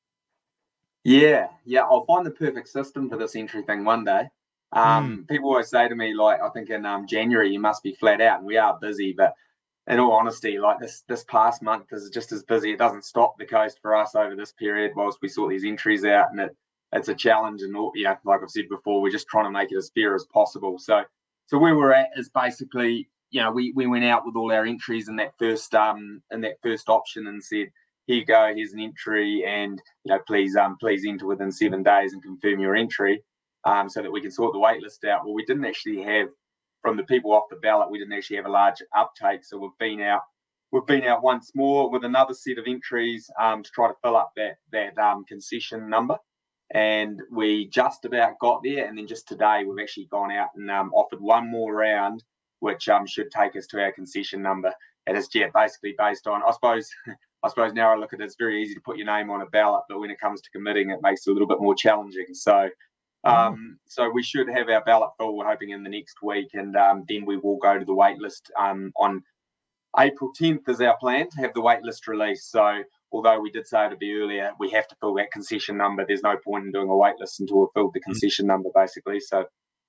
Yeah, I'll find the perfect system for this entry thing one day. People always say to me, like, I think in January you must be flat out, and we are busy, but in all honesty, like this past month is just as busy. It doesn't stop the coast for us over this period whilst we sort these entries out, and it's a challenge. And like I've said before, we're just trying to make it as fair as possible. So where we're at is basically, we went out with all our entries in that first option and said, here you go, here's an entry, and please enter within 7 days and confirm your entry, so that we can sort the wait list out. Well, we didn't actually have, from the people off the ballot, we didn't actually have a large uptake, so we've been out once more with another set of entries to try to fill up that concession number, and we just about got there. And then just today we've actually gone out and offered one more round, which should take us to our concession number. It is basically based on, I suppose now I look at it, it's very easy to put your name on a ballot, but when it comes to committing, it makes it a little bit more challenging. So so we should have our ballot full, we're hoping, in the next week, and then we will go to the wait list on April 10th is our plan to have the wait list released. So although we did say it'd be earlier, we have to fill that concession number. There's no point in doing a wait list until we've filled the concession number, basically. So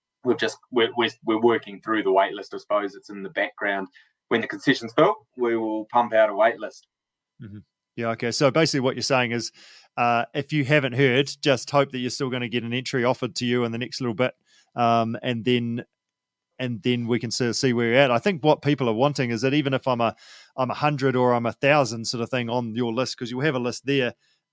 we're working through the wait list. I suppose it's in the background. When the concession's filled, we will pump out a wait list. Mm-hmm. Yeah, okay. So basically what you're saying is, if you haven't heard, just hope that you're still going to get an entry offered to you in the next little bit, and then we can sort of see where you're at. I think what people are wanting is that even if I'm 100 or I'm 1,000 sort of thing on your list, because you'll have a list there,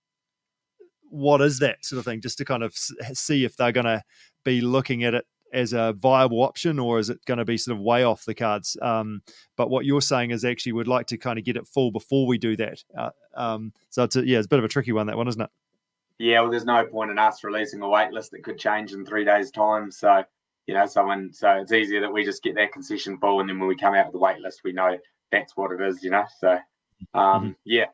what is that sort of thing, just to kind of see if they're going to be looking at it as a viable option, or is it going to be sort of way off the cards? But what you're saying is actually we'd like to kind of get it full before we do that. So it's a bit of a tricky one, that one, isn't it? Yeah, well, there's no point in us releasing a wait list that could change in 3 days' time. So, so it's easier that we just get that concession full, and then when we come out with the wait list, we know that's what it is, So, yeah.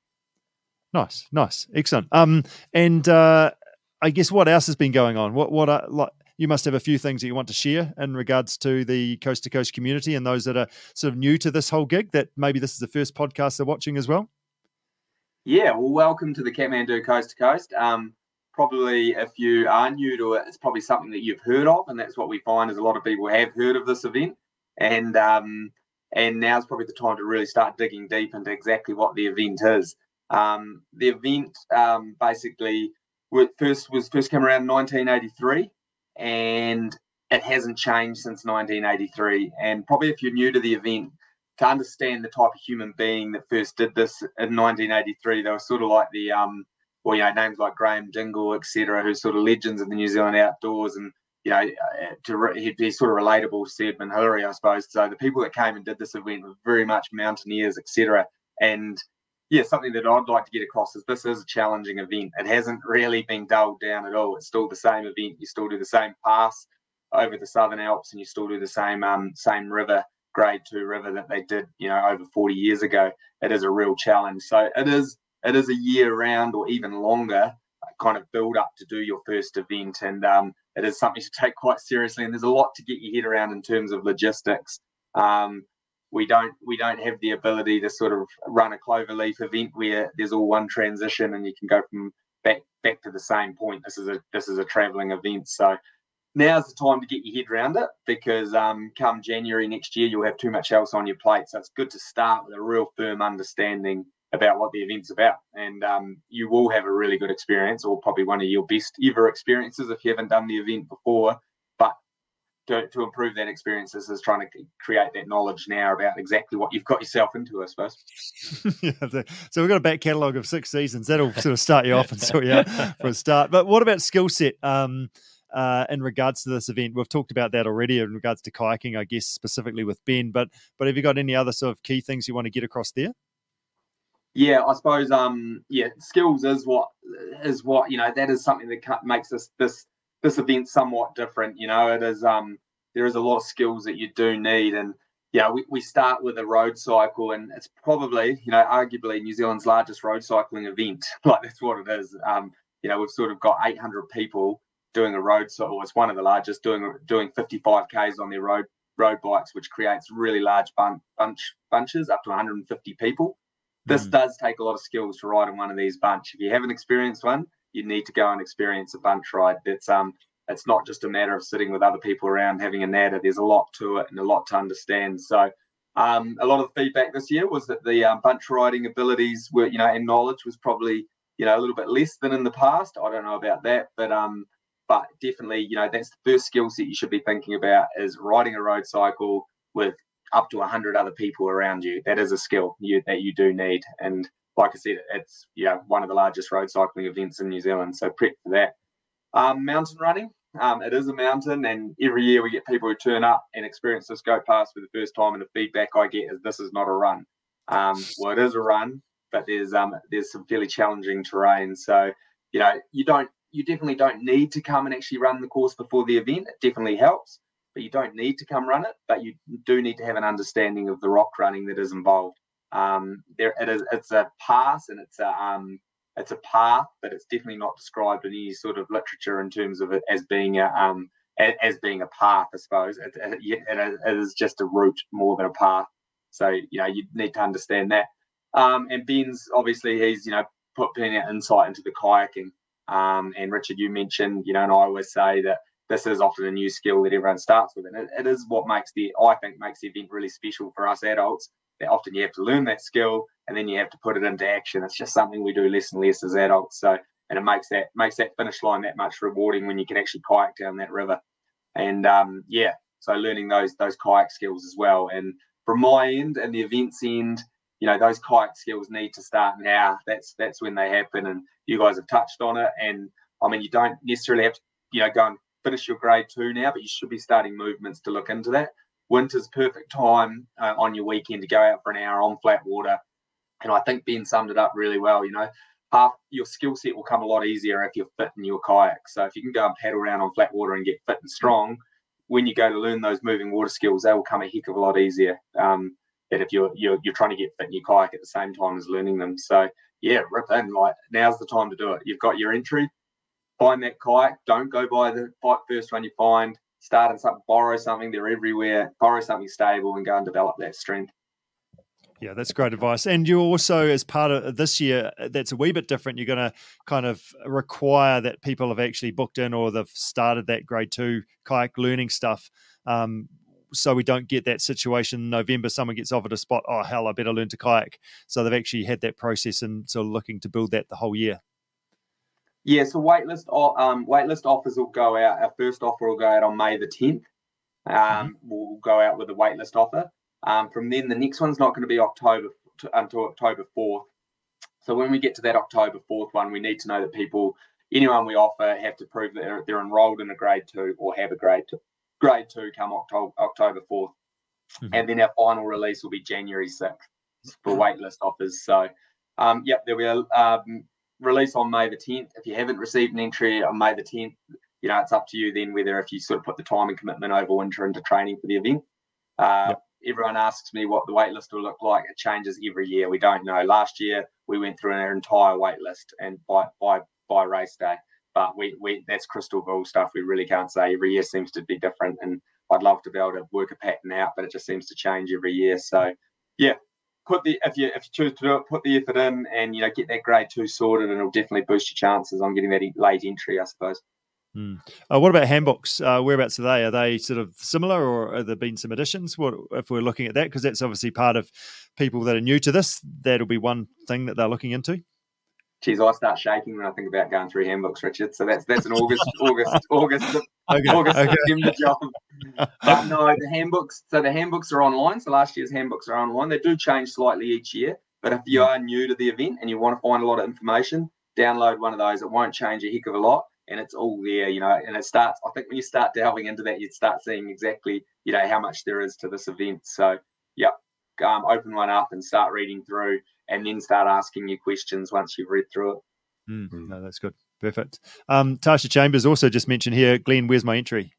Nice. Excellent. And I guess what else has been going on? What are, like, you must have a few things that you want to share in regards to the Coast to Coast community and those that are sort of new to this whole gig, that maybe this is the first podcast they're watching as well. Yeah, well, welcome to the Kathmandu Coast to Coast. Probably if you are new to it, it's probably something that you've heard of, and that's what we find is a lot of people have heard of this event, and now's probably the time to really start digging deep into exactly what the event is. The event basically first came around in 1983, and it hasn't changed since 1983. And probably if you're new to the event, to understand the type of human being that first did this in 1983, they were sort of like the names like Graham Dingle, etc., who's sort of legends of the New Zealand outdoors, and he'd be sort of relatable to Edmund Hillary, I suppose. So the people that came and did this event were very much mountaineers, etc. And yeah, something that I'd like to get across is this is a challenging event. It hasn't really been dulled down at all. It's still the same event. You still do the same pass over the Southern Alps, and you still do the same river, Grade 2 river, that they did over 40 years ago. It is a real challenge. So it is a year round or even longer kind of build up to do your first event, and it is something to take quite seriously, and there's a lot to get your head around in terms of logistics. We don't have the ability to sort of run a cloverleaf event where there's all one transition and you can go from back to the same point. This is a traveling event, so now's the time to get your head around it, because come January next year you'll have too much else on your plate. So it's good to start with a real firm understanding about what the event's about, and you will have a really good experience, or probably one of your best ever experiences if you haven't done the event before. But to improve that experience, this is trying to create that knowledge now about exactly what you've got yourself into, I suppose. Yeah, so we've got a back catalogue of 6 seasons. That'll sort of start you off and sort you out for a start. But what about skill set in regards to this event? We've talked about that already in regards to kayaking, I guess, specifically with Ben. But have you got any other sort of key things you want to get across there? Yeah, I suppose skills is what that is something that makes this event somewhat different. It is there is a lot of skills that you do need, and we start with a road cycle, and it's probably arguably New Zealand's largest road cycling event. Like, that's what it is. We've sort of got 800 people doing a road cycle. It's one of the largest, doing 55 k's on their road bikes, which creates really large bunches up to 150 people. This does take a lot of skills to ride in one of these bunch. If you haven't experienced one, you need to go and experience a bunch ride. It's not just a matter of sitting with other people around having a natter. There's a lot to it and a lot to understand. So A lot of feedback this year was that the bunch riding abilities were, and knowledge was probably, a little bit less than in the past. I don't know about that, but definitely, that's the first skill set you should be thinking about is riding a road cycle with up to 100 other people around you. That is a skill that you do need. And like I said, it's one of the largest road cycling events in New Zealand. So prep for that. Mountain running. It is a mountain, and every year we get people who turn up and experience this Go Pass for the first time, and the feedback I get is this is not a run. Well, it is a run, but there's some fairly challenging terrain. So you definitely don't need to come and actually run the course before the event. It definitely helps, but you don't need to come run it. But you do need to have an understanding of the rock running that is involved. It's a pass, and it's a path, but it's definitely not described in any sort of literature in terms of it as being a path. I suppose it is just a route more than a path. So you need to understand that. And Ben's obviously he's put plenty of insight into the kayaking. And Richard, you mentioned and I always say that this is often a new skill that everyone starts with, and it is what makes the event really special for us adults. That often you have to learn that skill and then you have to put it into action. It's just something we do less and less as adults. So, and it makes that finish line that much rewarding when you can actually kayak down that river. And so learning those kayak skills as well. And from my end and the event's end, those kayak skills need to start now. That's when they happen. And you guys have touched on it. And I mean, you don't necessarily have to, go and finish your grade 2 now, but you should be starting movements to look into that. Winter's perfect time on your weekend to go out for an hour on flat water. And I think Ben summed it up really well. Half your skill set will come a lot easier if you're fit in your kayak. So if you can go and paddle around on flat water and get fit and strong, when you go to learn those moving water skills, they will come a heck of a lot easier than if you're trying to get fit in your kayak at the same time as learning them. So yeah, rip in. Like, now's the time to do it. You've got your entry. Find that kayak. Don't go by the first one you find. Start and borrow something. They're everywhere. Borrow something stable and go and develop that strength. Yeah, that's great advice. And you also, as part of this year, that's a wee bit different. You're going to kind of require that people have actually booked in or they've started that grade 2 kayak learning stuff. So we don't get that situation in November, someone gets offered a spot, oh, hell, I better learn to kayak. So they've actually had that process and sort of looking to build that the whole year. Yeah, so waitlist offers will go out. Our first offer will go out on May the 10th. We'll go out with a waitlist offer. From then, the next one's not going to be until October 4th. So when we get to that October 4th one, we need to know that anyone we offer, have to prove that they're enrolled in a grade 2 or have a grade 2 come October 4th. And then our final release will be January 6th for waitlist offers. So, there'll be a release on May the 10th. If you haven't received an entry on May the 10th, it's up to you then whether if you sort of put the time and commitment over winter into training for the event. Everyone asks me what the waitlist will look like. It changes every year. We don't know. Last year we went through our entire waitlist and by race day, but we that's crystal ball stuff. We really can't say. Every year seems to be different, and I'd love to be able to work a pattern out, but it just seems to change every year. So yeah. If you choose to do it, put the effort in and get that grade 2 sorted, and it'll definitely boost your chances on getting that late entry, I suppose. What about handbooks? Whereabouts are they? Are they sort of similar, or have there been some additions? What if we're looking at that? Because that's obviously part of people that are new to this. That'll be one thing that they're looking into. Geez, I start shaking when I think about going through handbooks, Richard. So that's an August, September job. But no, the handbooks. So the handbooks are online. So last year's handbooks are online. They do change slightly each year. But if you are new to the event and you want to find a lot of information, download one of those. It won't change a heck of a lot, and it's all there. And it starts. I think when you start delving into that, you'd start seeing exactly how much there is to this event. So open one up and start reading through. And then start asking you questions once you've read through it. No, that's good. Perfect. Tasha Chambers also just mentioned here, Glenn, where's my entry?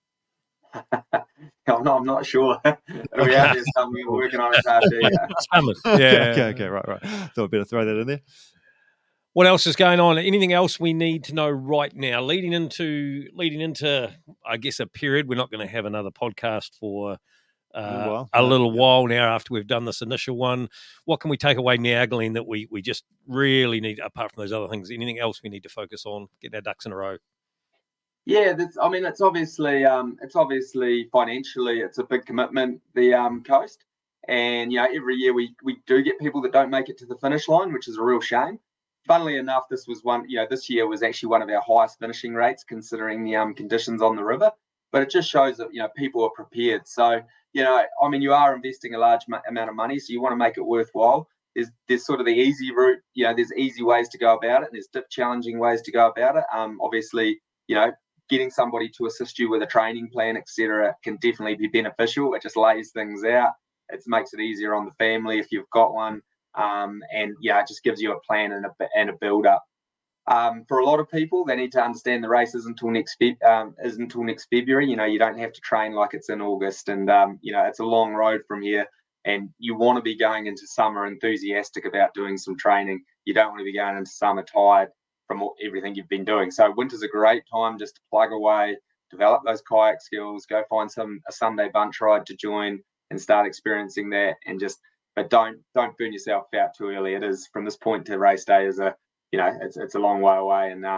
I'm not sure. It'll be out there somewhere. We're working on it, Tasha. Yeah. Okay, right. Thought I'd better throw that in there. What else is going on? Anything else we need to know right now? Leading into, I guess, a period. We're not going to have another podcast for a little while now after we've done this initial one. What can we take away now, Glenn, that we just really need, apart from those other things, anything else we need to focus on, getting our ducks in a row? Yeah, it's obviously financially, it's a big commitment, the coast. And, every year we do get people that don't make it to the finish line, which is a real shame. Funnily enough, this year was actually one of our highest finishing rates considering the conditions on the river. But it just shows that, people are prepared. So, you are investing a large amount of money, so you want to make it worthwhile. There's sort of the easy route, there's easy ways to go about it, and there's challenging ways to go about it. Obviously, getting somebody to assist you with a training plan, etc., can definitely be beneficial. It just lays things out. It makes it easier on the family if you've got one, and it just gives you a plan and a build up. For a lot of people, they need to understand the race isn't until next February. You don't have to train like it's in August, and it's a long road from here. And you want to be going into summer enthusiastic about doing some training. You don't want to be going into summer tired from everything you've been doing. So winter's a great time just to plug away, develop those kayak skills, go find a Sunday bunch ride to join and start experiencing that. But don't burn yourself out too early. It is, from this point to race day, it's a long way away. And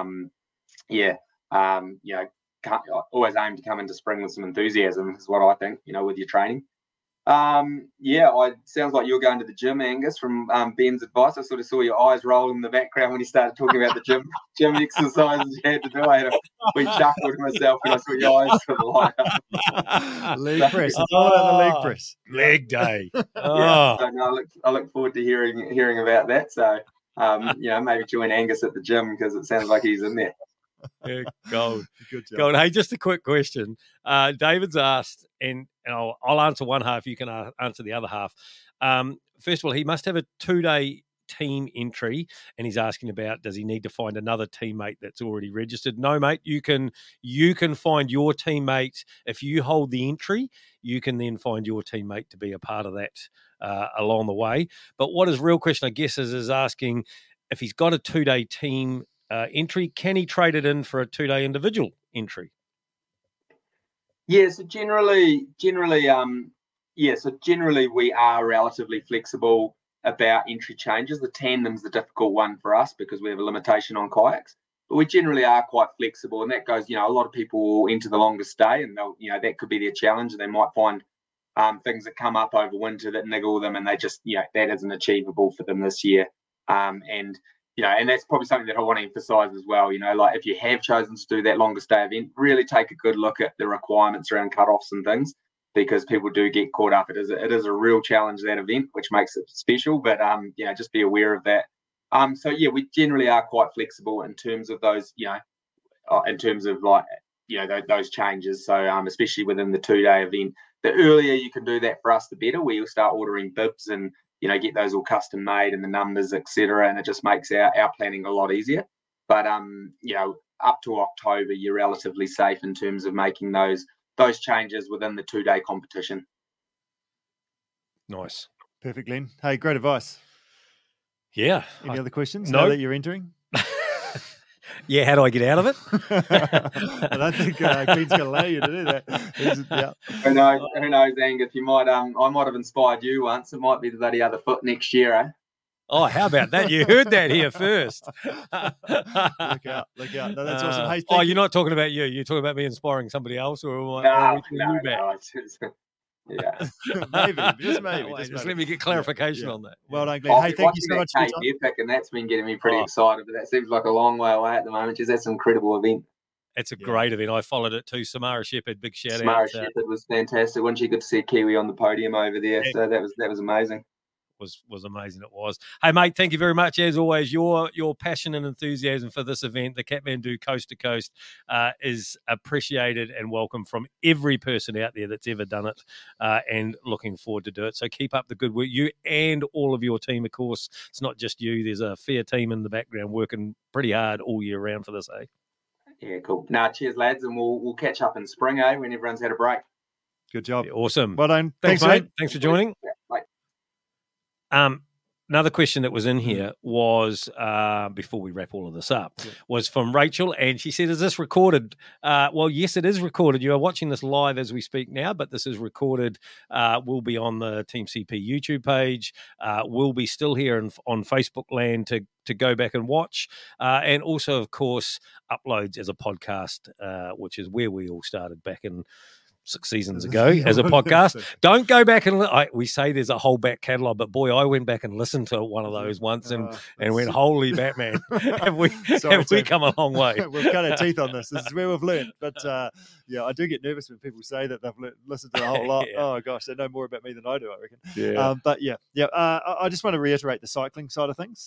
always aim to come into spring with some enthusiasm is what I think, with your training. Sounds like you're going to the gym, Angus, from Ben's advice. I sort of saw your eyes roll in the background when he started talking about the gym exercises you had to do. I had a wee chuckle to myself when I saw your eyes sort of light up. Leg press. It's all about the leg press. Leg day. So no, I look forward to hearing about that. So maybe join Angus at the gym because it sounds like he's in there. Yeah, gold. Good job. Gold. Hey, just a quick question. David's asked, and I'll answer one half. You can answer the other half. First of all, he must have a 2-day team entry, and he's asking about, does he need to find another teammate that's already registered? No, mate. You can find your teammate if you hold the entry. You can then find your teammate to be a part of that along the way. But what his real question, I guess, is asking if he's got a 2-day team entry, can he trade it in for a 2-day individual entry? Yeah, so generally we are relatively flexible about entry changes. The tandem's the difficult one for us because we have a limitation on kayaks, but we generally are quite flexible, and that goes, a lot of people will enter the longest day, and they'll, that could be their challenge. They might find things that come up over winter that niggle them, and they just, that isn't achievable for them this year. And that's probably something that I want to emphasize as well. Like if you have chosen to do that longest day event, really take a good look at the requirements around cutoffs and things, because people do get caught up. It is a real challenge, that event, which makes it special. But just be aware of that. We generally are quite flexible in terms of those, those changes. So especially within the 2-day event, the earlier you can do that for us, the better. We'll start ordering bibs and get those all custom made and the numbers, etc. And it just makes our planning a lot easier. But up to October, you're relatively safe in terms of making those changes within the 2-day competition. Nice. Perfect, Glenn. Hey, great advice. Yeah. Any other questions no. now that you're entering? Yeah, how do I get out of it? I don't think Glenn's going to allow you to do that. Who knows, Angus? I might have inspired you once. It might be the bloody other foot next year, eh? Oh, how about that? You heard that here first. Look out. No, that's awesome. Hey, you're not talking about you. You're talking about me inspiring somebody else? No. Yeah. maybe. Just let me get clarification on that. Well done, Glenn. Hey, thank you so much for your time. Epic, and that's been getting me pretty excited, but that seems like a long way away at the moment. That's an incredible event. It's a great event. I followed it too. Samara Shepherd, big shout out. Samara Shepherd was fantastic. Wasn't she good to see a Kiwi on the podium over there? Yeah. So that was amazing. Was amazing. It was. Hey, mate, thank you very much. As always, your passion and enthusiasm for this event, the Kathmandu Coast to Coast, is appreciated and welcome from every person out there that's ever done it, and looking forward to do it. So keep up the good work. You and all of your team, of course. It's not just you. There's a fair team in the background working pretty hard all year round for this, eh? Yeah, cool. Cheers, lads, and we'll catch up in spring, when everyone's had a break. Good job. Yeah, awesome. Well done. Thanks, mate. Thanks for joining. Yeah, bye. Another question that was in here was, before we wrap all of this up, was from Rachel, and she said, is this recorded? Well, yes, it is recorded. You are watching this live as we speak now, but this is recorded. Will be on the Team CP YouTube page. Will be still here on Facebook land to go back and watch. And also, of course, uploads as a podcast, which is where we all started back in 6 seasons ago as a podcast. Don't go back and we say there's a whole back catalogue, but boy, I went back and listened to one of those once and went, holy Batman, have we come a long way? We've cut our teeth on this. This is where we've learned. But yeah, I do get nervous when people say that they've listened to the whole lot. Oh gosh, they know more about me than I do, I reckon. Yeah. But I just want to reiterate the cycling side of things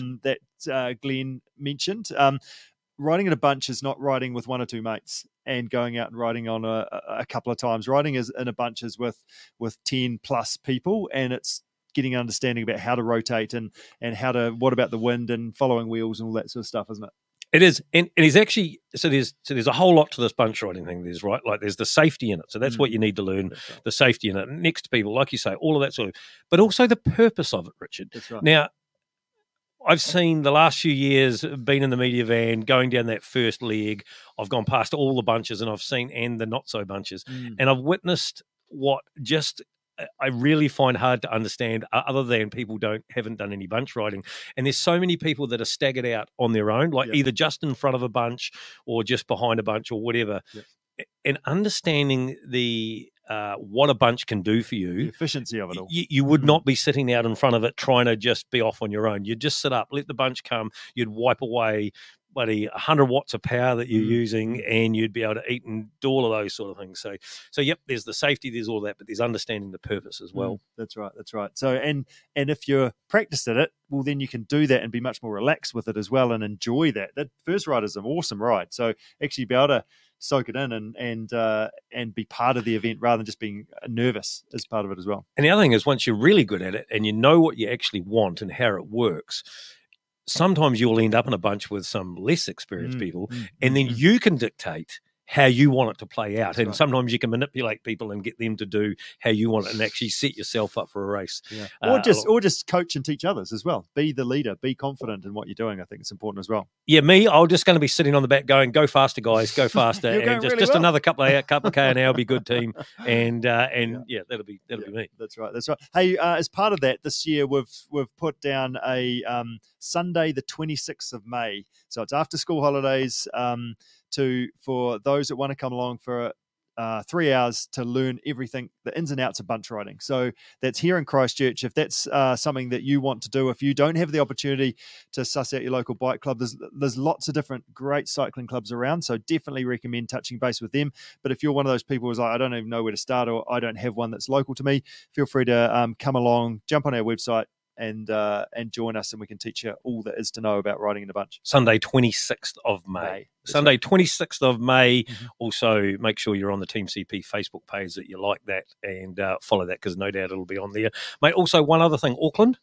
that Glenn mentioned. Riding in a bunch is not riding with one or two mates and going out and riding on a couple of times. Riding is in a bunch is with 10 plus people, and it's getting an understanding about how to rotate and what about the wind and following wheels and all that sort of stuff, isn't it? It is, and it's actually there's a whole lot to this bunch riding thing. There's there's the safety in it, so that's what you need to learn. Right. The safety in it, next to people, like you say, all of that sort of, but also the purpose of it, Richard. That's right. Now, I've seen the last few years, been in the media van, going down that first leg. I've gone past all the bunches, and I've seen and the not so bunches, and I've witnessed what I really find hard to understand, other than people haven't done any bunch riding. And there's so many people that are staggered out on their own, either just in front of a bunch or just behind a bunch or whatever. Yep. And understanding what a bunch can do for you, the efficiency of it all. You would not be sitting out in front of it trying to just be off on your own. You'd just sit up, let the bunch come. You'd wipe away 100 watts of power that you're using, and you'd be able to eat and do all of those sort of things. So yep, there's the safety, there's all that, but there's understanding the purpose as well. That's right. So and if you're practiced at it, well, then you can do that and be much more relaxed with it as well and enjoy that. That first ride is an awesome ride. So actually be able to soak it in and be part of the event rather than just being nervous as part of it as well. And the other thing is, once you're really good at it and you know what you actually want and how it works, sometimes you'll end up in a bunch with some less experienced people, and then you can dictate how you want it to play out. That's and right. Sometimes you can manipulate people and get them to do how you want it and actually set yourself up for a race. Yeah. Or just coach and teach others as well. Be the leader. Be confident in what you're doing. I think it's important as well. Yeah, I'm just going to be sitting on the back going, go faster, guys, go faster. And just well. Another couple of K an hour, be good team. And that'll be me. That's right. Hey, as part of that, this year we've put down a Sunday, the 26th of May. So it's after school holidays, for those that want to come along for 3 hours to learn everything, the ins and outs of bunch riding. So that's here in Christchurch. If that's something that you want to do, if you don't have the opportunity to suss out your local bike club, there's lots of different great cycling clubs around. So definitely recommend touching base with them. But if you're one of those people who's like, I don't even know where to start, or I don't have one that's local to me, feel free to come along, jump on our website, and join us, and we can teach you all there is to know about riding in a bunch. Sunday, 26th of May. Sunday, 26th of May. Mm-hmm. Also, make sure you're on the Team CP Facebook page, that you like that, and follow that, because no doubt it'll be on there. Mate, also one other thing, Auckland.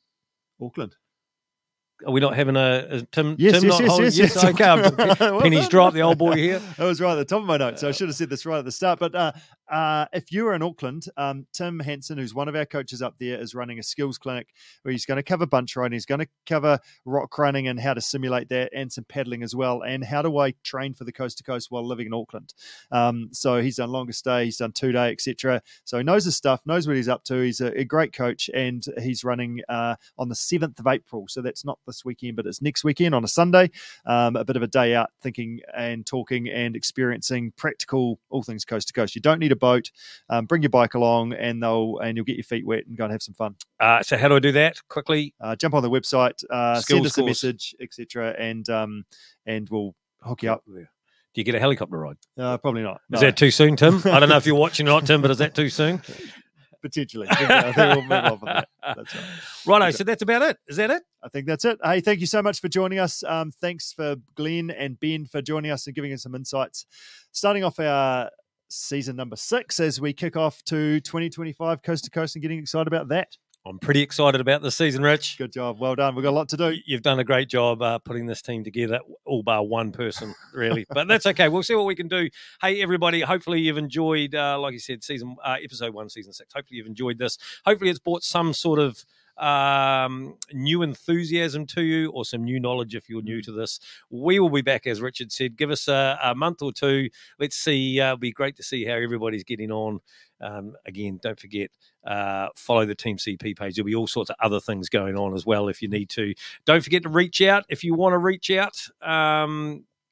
Are we not having a Tim? Yes. Okay. Penny's dropped, the old boy here. That was right at the top of my notes, so I should have said this right at the start. But if you are in Auckland, Tim Hansen, who's one of our coaches up there, is running a skills clinic where he's going to cover bunch riding, he's going to cover rock running and how to simulate that, and some paddling as well, and how do I train for the coast to coast while living in Auckland. So he's done longer stay, he's done 2-day, etc. So he knows his stuff, knows what he's up to. He's a great coach, and he's running on the 7th of April. So that's not this weekend, but it's next weekend on a Sunday. A bit of a day out, thinking and talking and experiencing practical all things coast to coast. You don't need a boat. Bring your bike along, and you'll get your feet wet and go and have some fun. So how do I do that quickly? Jump on the website, send us a message, etc., and we'll hook you up. Do you get a helicopter ride? Probably not. No. Is that too soon, Tim? I don't know if you're watching or not, Tim, but is that too soon? Potentially. I think we'll move on from that. That's right. Righto, so that's about it. Is that it? I think that's it. Hey, thank you so much for joining us. Thanks for Glenn and Ben for joining us and giving us some insights. Starting off our season number 6 as we kick off to 2025 Coast to Coast, and getting excited about that. I'm pretty excited about this season, Rich. Good job. Well done. We've got a lot to do. You've done a great job putting this team together, all bar one person, really. But that's okay. We'll see what we can do. Hey, everybody, hopefully you've enjoyed, like you said, episode 1, season 6. Hopefully you've enjoyed this. Hopefully it's brought some sort of new enthusiasm to you, or some new knowledge if you're new to this. We will be back, as Richard said. Give us a month or two. Let's see. It'll be great to see how everybody's getting on. Again, don't forget, follow the Team CP page. There'll be all sorts of other things going on as well if you need to. Don't forget to reach out if you want to reach out.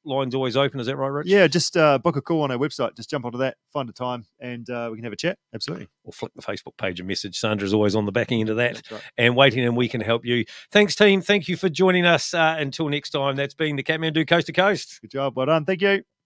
line's always open. Is that right, Rich? Yeah, just book a call on our website. Just jump onto that, find a time, and we can have a chat. Absolutely. Or flick the Facebook page a message. Sandra's always on the back end of that. That's right. And waiting, and we can help you. Thanks, team. Thank you for joining us. Until next time, that's been the Kathmandu Coast to Coast. Good job. Well done. Thank you.